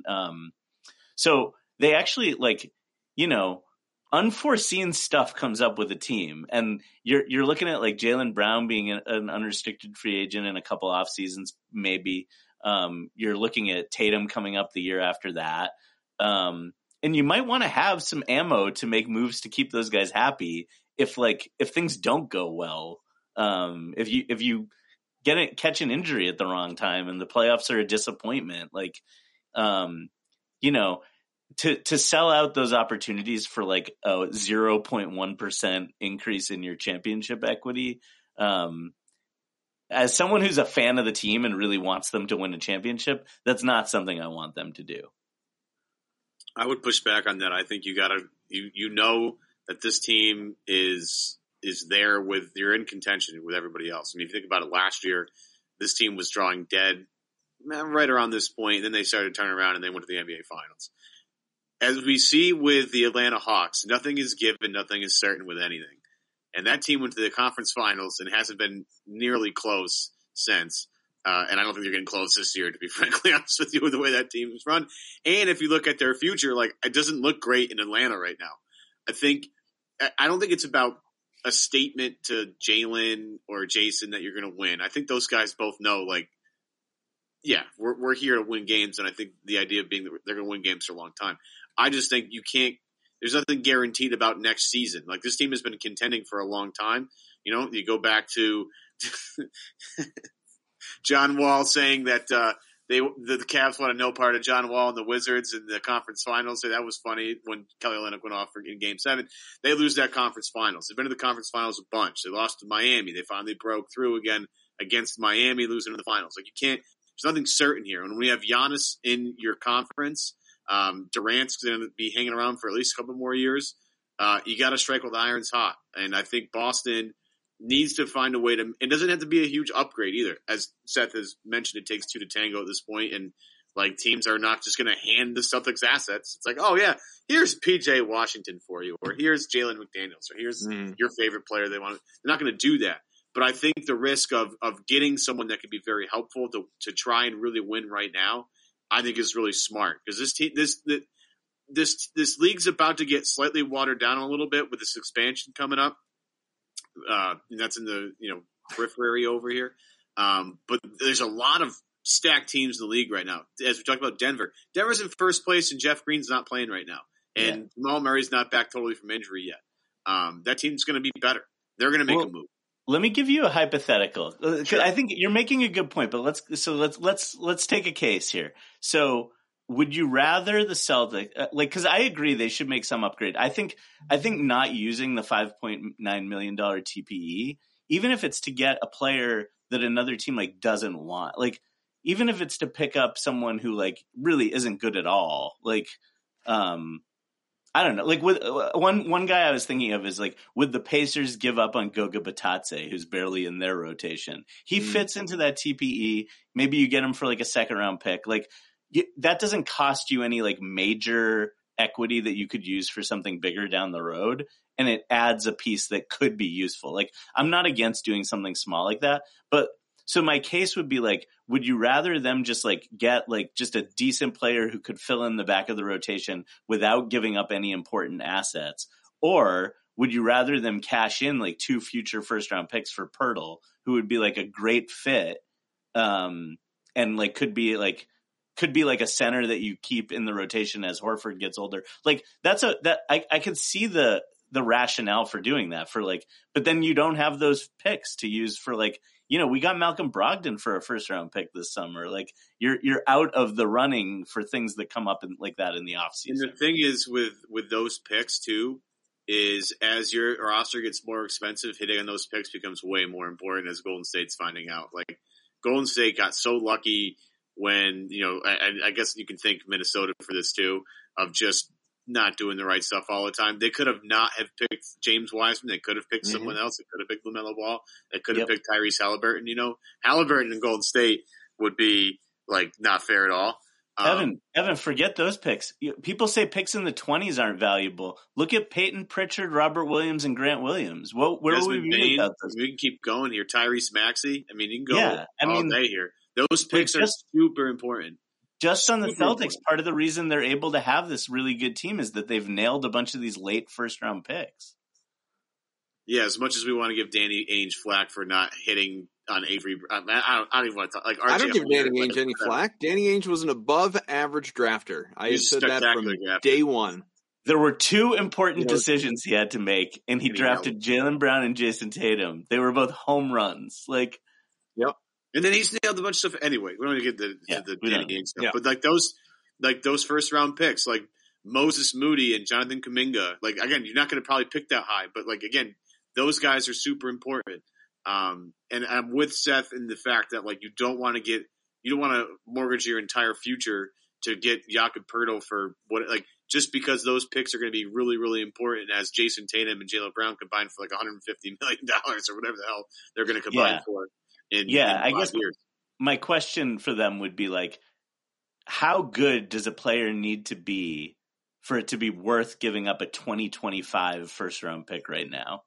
so they actually, unforeseen stuff comes up with a team. And you're looking at, Jaylen Brown being an unrestricted free agent in a couple off seasons, maybe. You're looking at Tatum coming up the year after that. And you might want to have some ammo to make moves to keep those guys happy if things don't go well. If you catch an injury at the wrong time and the playoffs are a disappointment, to sell out those opportunities for a 0.1% increase in your championship equity. As someone who's a fan of the team and really wants them to win a championship, that's not something I want them to do. I would push back on that. I think you that this team is there you're in contention with everybody else. I mean, if you think about it, last year, this team was drawing dead right around this point. Then they started turning around and they went to the NBA Finals. As we see with the Atlanta Hawks, nothing is given, nothing is certain with anything. And that team went to the conference finals and hasn't been nearly close since. And I don't think they're getting close this year, to be frankly honest with you, with the way that team is run. And if you look at their future, it doesn't look great in Atlanta right now. I don't think it's about a statement to Jalen or Jason that you're going to win. I think those guys both know, we're here to win games, and I think the idea of being that they're going to win games for a long time. I just think there's nothing guaranteed about next season. This team has been contending for a long time. You go back to John Wall saying that the Cavs want no part of John Wall and the Wizards in the conference finals. So that was funny when Kelly Olynyk went off in Game 7. They lose that conference finals. They've been to the conference finals a bunch. They lost to Miami. They finally broke through again against Miami, losing in the finals. There's nothing certain here. And when we have Giannis in your conference, Durant's going to be hanging around for at least a couple more years. You got to strike while the iron's hot. And I think Boston needs to find a way to – it doesn't have to be a huge upgrade either. As Seth has mentioned, it takes two to tango at this point, and teams are not just going to hand the Celtics assets. It's oh yeah, here's P.J. Washington for you, or here's Jalen McDaniels, or here's your favorite player they want. They're not going to do that. But I think the risk of getting someone that could be very helpful to try and really win right now, I think is really smart, because this league's about to get slightly watered down a little bit with this expansion coming up. And that's in the periphery over here. But there's a lot of stacked teams in the league right now. As we talked about Denver's in first place, and Jeff Green's not playing right now, and Jamal Murray's not back totally from injury yet. That team's going to be better. They're going to make a move. Let me give you a hypothetical. Sure. I think you're making a good point, but let's take a case here. So would you rather the Celtics, cause I agree they should make some upgrade. I think not using the $5.9 million TPE, even if it's to get a player that another team like doesn't want, like even if it's to pick up someone who like really isn't good at all, like, I don't know. Like with one guy I was thinking of is like, would the Pacers give up on Goga Batadze, who's barely in their rotation? He fits into that TPE. Maybe you get him for like a second round pick. Like that doesn't cost you any like major equity that you could use for something bigger down the road. And it adds a piece that could be useful. Like I'm not against doing something small like that, but so my case would be like, would you rather them just like get like just a decent player who could fill in the back of the rotation without giving up any important assets? Or would you rather them cash in like 2 future first round picks for Poeltl, who would be like a great fit, and like could be like a center that you keep in the rotation as Horford gets older? Like I could see the rationale for doing that for like, but then you don't have those picks to use for like, you know, we got Malcolm Brogdon for a first round pick this summer. Like you're out of the running for things that come up like that in the offseason. And the thing is with those picks too, is as your roster gets more expensive, hitting on those picks becomes way more important, as Golden State's finding out. Like Golden State got so lucky when, you know, I guess you can thank Minnesota for this too, of just not doing the right stuff all the time. They could have not have picked James Wiseman. They could have picked someone else. They could have picked LaMelo Ball. They could have picked Tyrese Halliburton. You know, Halliburton in Golden State would be like not fair at all. Evan, forget those picks. People say picks in the 20s aren't valuable. Look at Peyton Pritchard, Robert Williams, and Grant Williams. Where would we be about this? We can keep going here. Tyrese Maxey. I mean, you can go all day here. Those picks are super important. Just on the Celtics, part of the reason they're able to have this really good team is that they've nailed a bunch of these late first-round picks. Yeah, as much as we want to give Danny Ainge flack for not hitting on Avery, I don't even want to talk. Like RJ, I don't give Danny Ainge any flack. Danny Ainge was an above-average drafter. I have said that from day one. There were 2 important decisions he had to make, and he drafted Jaylen Brown and Jason Tatum. They were both home runs. Like, yep. And then he's nailed a bunch of stuff. Anyway, we don't want to get to the Danny Ainge stuff, but like those first round picks, like Moses Moody and Jonathan Kuminga. Like again, you're not going to probably pick that high, but like again, those guys are super important. And I'm with Seth in the fact that like you don't want to mortgage your entire future to get Jakob Poeltl for what like just because those picks are going to be really really important as Jason Tatum and Jaylen Brown combined for like $150 million or whatever the hell they're going to combine for. I guess my question for them would be like, how good does a player need to be for it to be worth giving up a 2025 first round pick right now?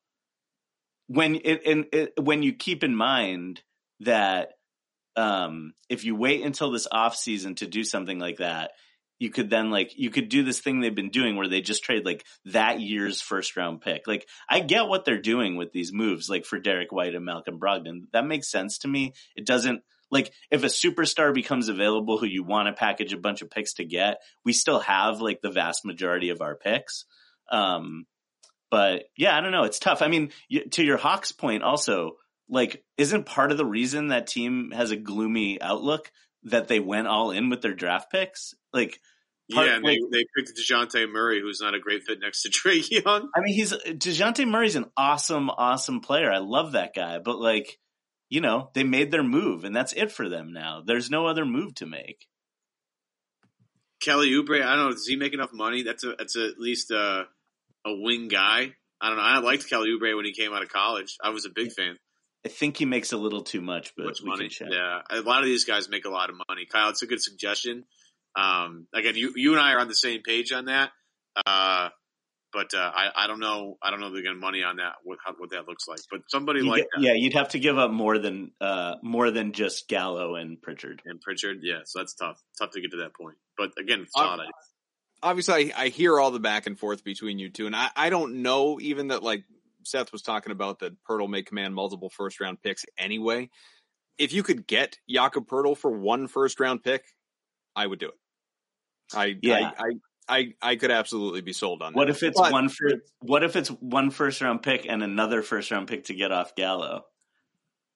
When you keep in mind that if you wait until this off season to do something like that, you could do this thing they've been doing where they just trade like that year's first round pick. Like I get what they're doing with these moves, like for Derek White and Malcolm Brogdon. That makes sense to me. It doesn't like if a superstar becomes available who you want to package a bunch of picks to get, we still have like the vast majority of our picks. But yeah, I don't know. It's tough. I mean, to your Hawks point also, like, isn't part of the reason that team has a gloomy outlook that they went all in with their draft picks? Like, they picked DeJounte Murray, who's not a great fit next to Trae Young. I mean, DeJounte Murray's an awesome, awesome player. I love that guy. But like, you know, they made their move and that's it for them now. There's no other move to make. Kelly Oubre, I don't know, does he make enough money? That's at least a wing guy. I don't know. I liked Kelly Oubre when he came out of college. I was a big fan. I think he makes a little too much, but we money. Can check. Yeah, a lot of these guys make a lot of money. Kyle, it's a good suggestion. Again, you and I are on the same page on that. But I don't know. I don't know if they're getting money on that. What that looks like. But somebody that. Yeah, you'd have to give up more than just Gallo and Pritchard. Yeah. So that's tough. Tough to get to that point. But again, it's solid. Obviously, I hear all the back and forth between you two, and I don't know even that like Seth was talking about that Poeltl may command multiple first round picks anyway. If you could get Jakob Poeltl for 1 first round pick, I would do it. I could absolutely be sold on that. What if it's one first round pick and another first round pick to get off Gallo?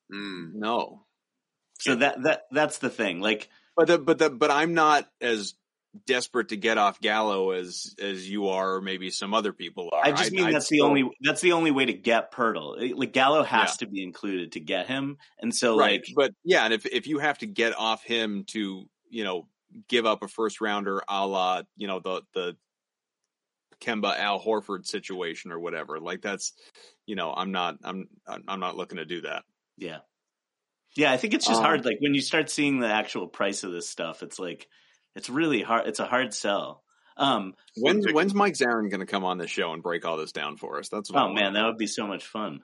No. So that's the thing. Like, but I'm not as desperate to get off Gallo as you are, or maybe some other people are. I just mean that's the only way to get Pirtle. Like Gallo has to be included to get him, and so but yeah, and if you have to get off him to give up a first rounder, a la the Kemba Al Horford situation or whatever, like that's I'm not looking to do that. Yeah, I think it's just hard. Like when you start seeing the actual price of this stuff, it's like. It's really hard. It's a hard sell. When's Mike Zarin going to come on this show and break all this down for us? That's what man, that would be so much fun.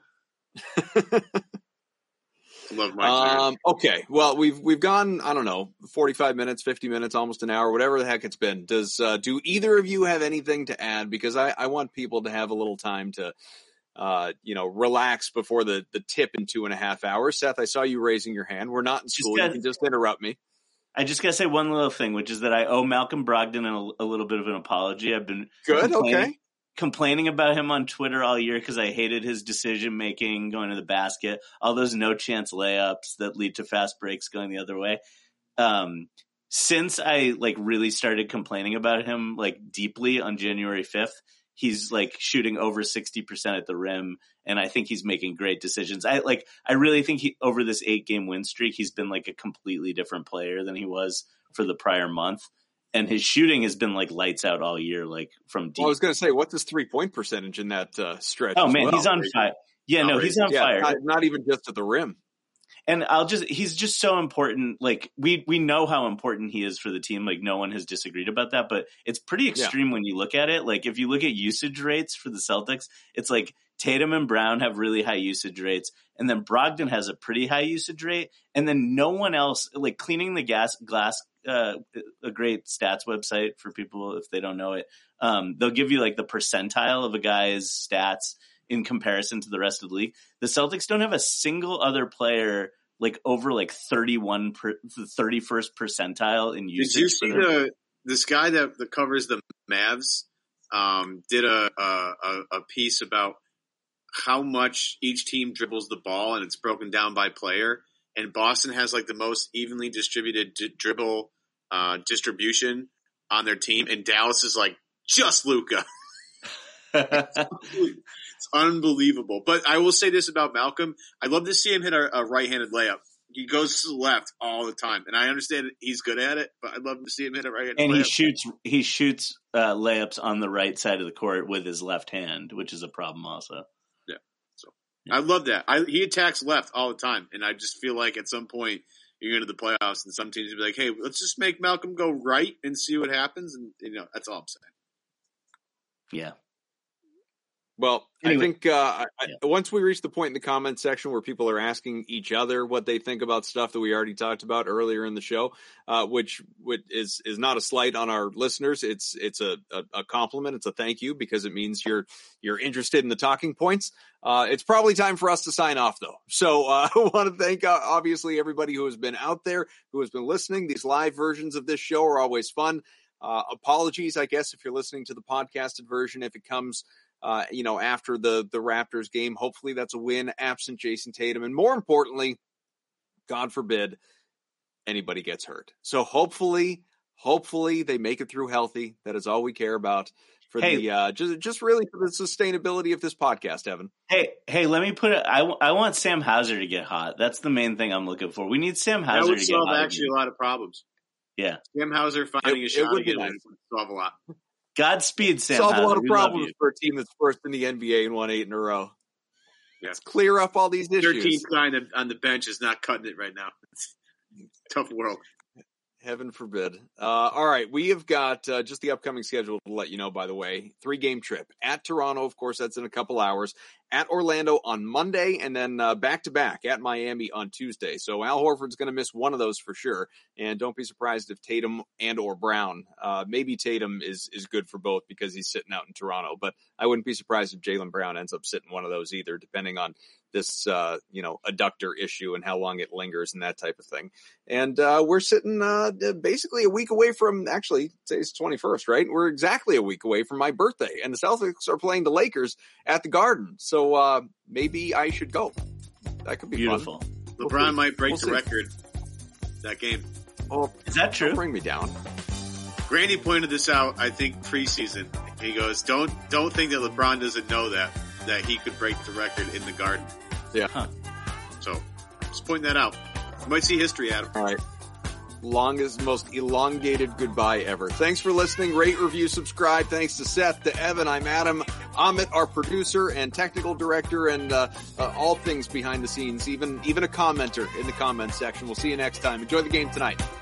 Love Mike Zarin. Okay, well we've gone 45 minutes, 50 minutes, almost an hour, whatever the heck it's been. Do either of you have anything to add? Because I want people to have a little time to relax before the tip in 2.5 hours. Seth, I saw you raising your hand. We're not in school. You can just interrupt me. I just gotta say one little thing, which is that I owe Malcolm Brogdon a little bit of an apology. I've been complaining about him on Twitter all year because I hated his decision making going to the basket, all those no chance layups that lead to fast breaks going the other way. Since I really started complaining about him deeply on January 5th, he's shooting over 60% at the rim, and I think he's making great decisions. I really think over this 8-game win streak, he's been a completely different player than he was for the prior month. And his shooting has been lights out all year, from deep. Well, I was going to say, what's his 3-point percentage in that stretch? Oh man, he's on fire. Yeah, no, he's on fire. Not even just at the rim. And he's just so important. We know how important he is for the team. No one has disagreed about that, but it's pretty extreme when you look at it. If you look at usage rates for the Celtics, it's Tatum and Brown have really high usage rates. And then Brogdon has a pretty high usage rate. And then no one else, Cleaning the Glass, a great stats website for people if they don't know it. They'll give you the percentile of a guy's stats in comparison to the rest of the league. The Celtics don't have a single other player over 31 the 31st percentile in usage. Did you see this guy that covers the Mavs did a piece about how much each team dribbles the ball, and it's broken down by player. And Boston has the most evenly distributed dribble distribution on their team, and Dallas is just Luka. It's unbelievable. But I will say this about Malcolm. I love to see him hit a right-handed layup. He goes to the left all the time. And I understand he's good at it, but I'd love to see him hit a right-handed layup. And he shoots layups on the right side of the court with his left hand, which is a problem also. Yeah. So I love that. He attacks left all the time. And I just feel at some point you're into the playoffs and some teams will be like, hey, let's just make Malcolm go right and see what happens. And, that's all I'm saying. Yeah. Well, anyway, I think once we reach the point in the comments section where people are asking each other what they think about stuff that we already talked about earlier in the show, which is not a slight on our listeners. It's a compliment. It's a thank you because it means you're interested in the talking points. It's probably time for us to sign off though. So I want to thank obviously everybody who has been out there, who has been listening. These live versions of this show are always fun. Apologies, I guess, if you're listening to the podcasted version, if it comes after the Raptors game. Hopefully that's a win absent Jason Tatum. And more importantly, God forbid anybody gets hurt. So hopefully they make it through healthy. That is all we care about for just really for the sustainability of this podcast, Evan. Hey, let me put it. I want Sam Hauser to get hot. That's the main thing I'm looking for. We need Sam Hauser to get hot. That would solve actually a lot of problems. Yeah. Sam Hauser finding a shot again would solve a lot. Godspeed, Sam. Solve a lot of problems for a team that's first in the NBA and won 8 in a row. Yeah. Let's clear up all these issues. 13th guy on the bench is not cutting it right now. It's a tough world. Heaven forbid. All right. We have got just the upcoming schedule to let you know, by the way. 3-game trip. At Toronto, of course, that's in a couple hours. At Orlando on Monday, and then back-to-back at Miami on Tuesday. So Al Horford's going to miss one of those for sure. And don't be surprised if Tatum and or Brown, maybe Tatum is good for both because he's sitting out in Toronto. But I wouldn't be surprised if Jaylen Brown ends up sitting one of those either, depending on this, adductor issue and how long it lingers and that type of thing. And we're sitting basically a week away from, actually, today's 21st, right? We're exactly a week away from my birthday. And the Celtics are playing the Lakers at the Garden. So maybe I should go. That could be beautiful. Fun. LeBron might break the record that game. Oh, is that true? Don't bring me down. Granny pointed this out, I think, preseason. He goes, don't think that LeBron doesn't know that he could break the record in the Garden. Yeah. Huh. So, just pointing that out. You might see history, Adam. All right. Longest, most elongated goodbye ever. Thanks for listening. Rate, review, subscribe. Thanks to Seth, to Evan. I'm Adam. Amit, our producer and technical director, and all things behind the scenes, even a commenter in the comments section. We'll see you next time. Enjoy the game tonight.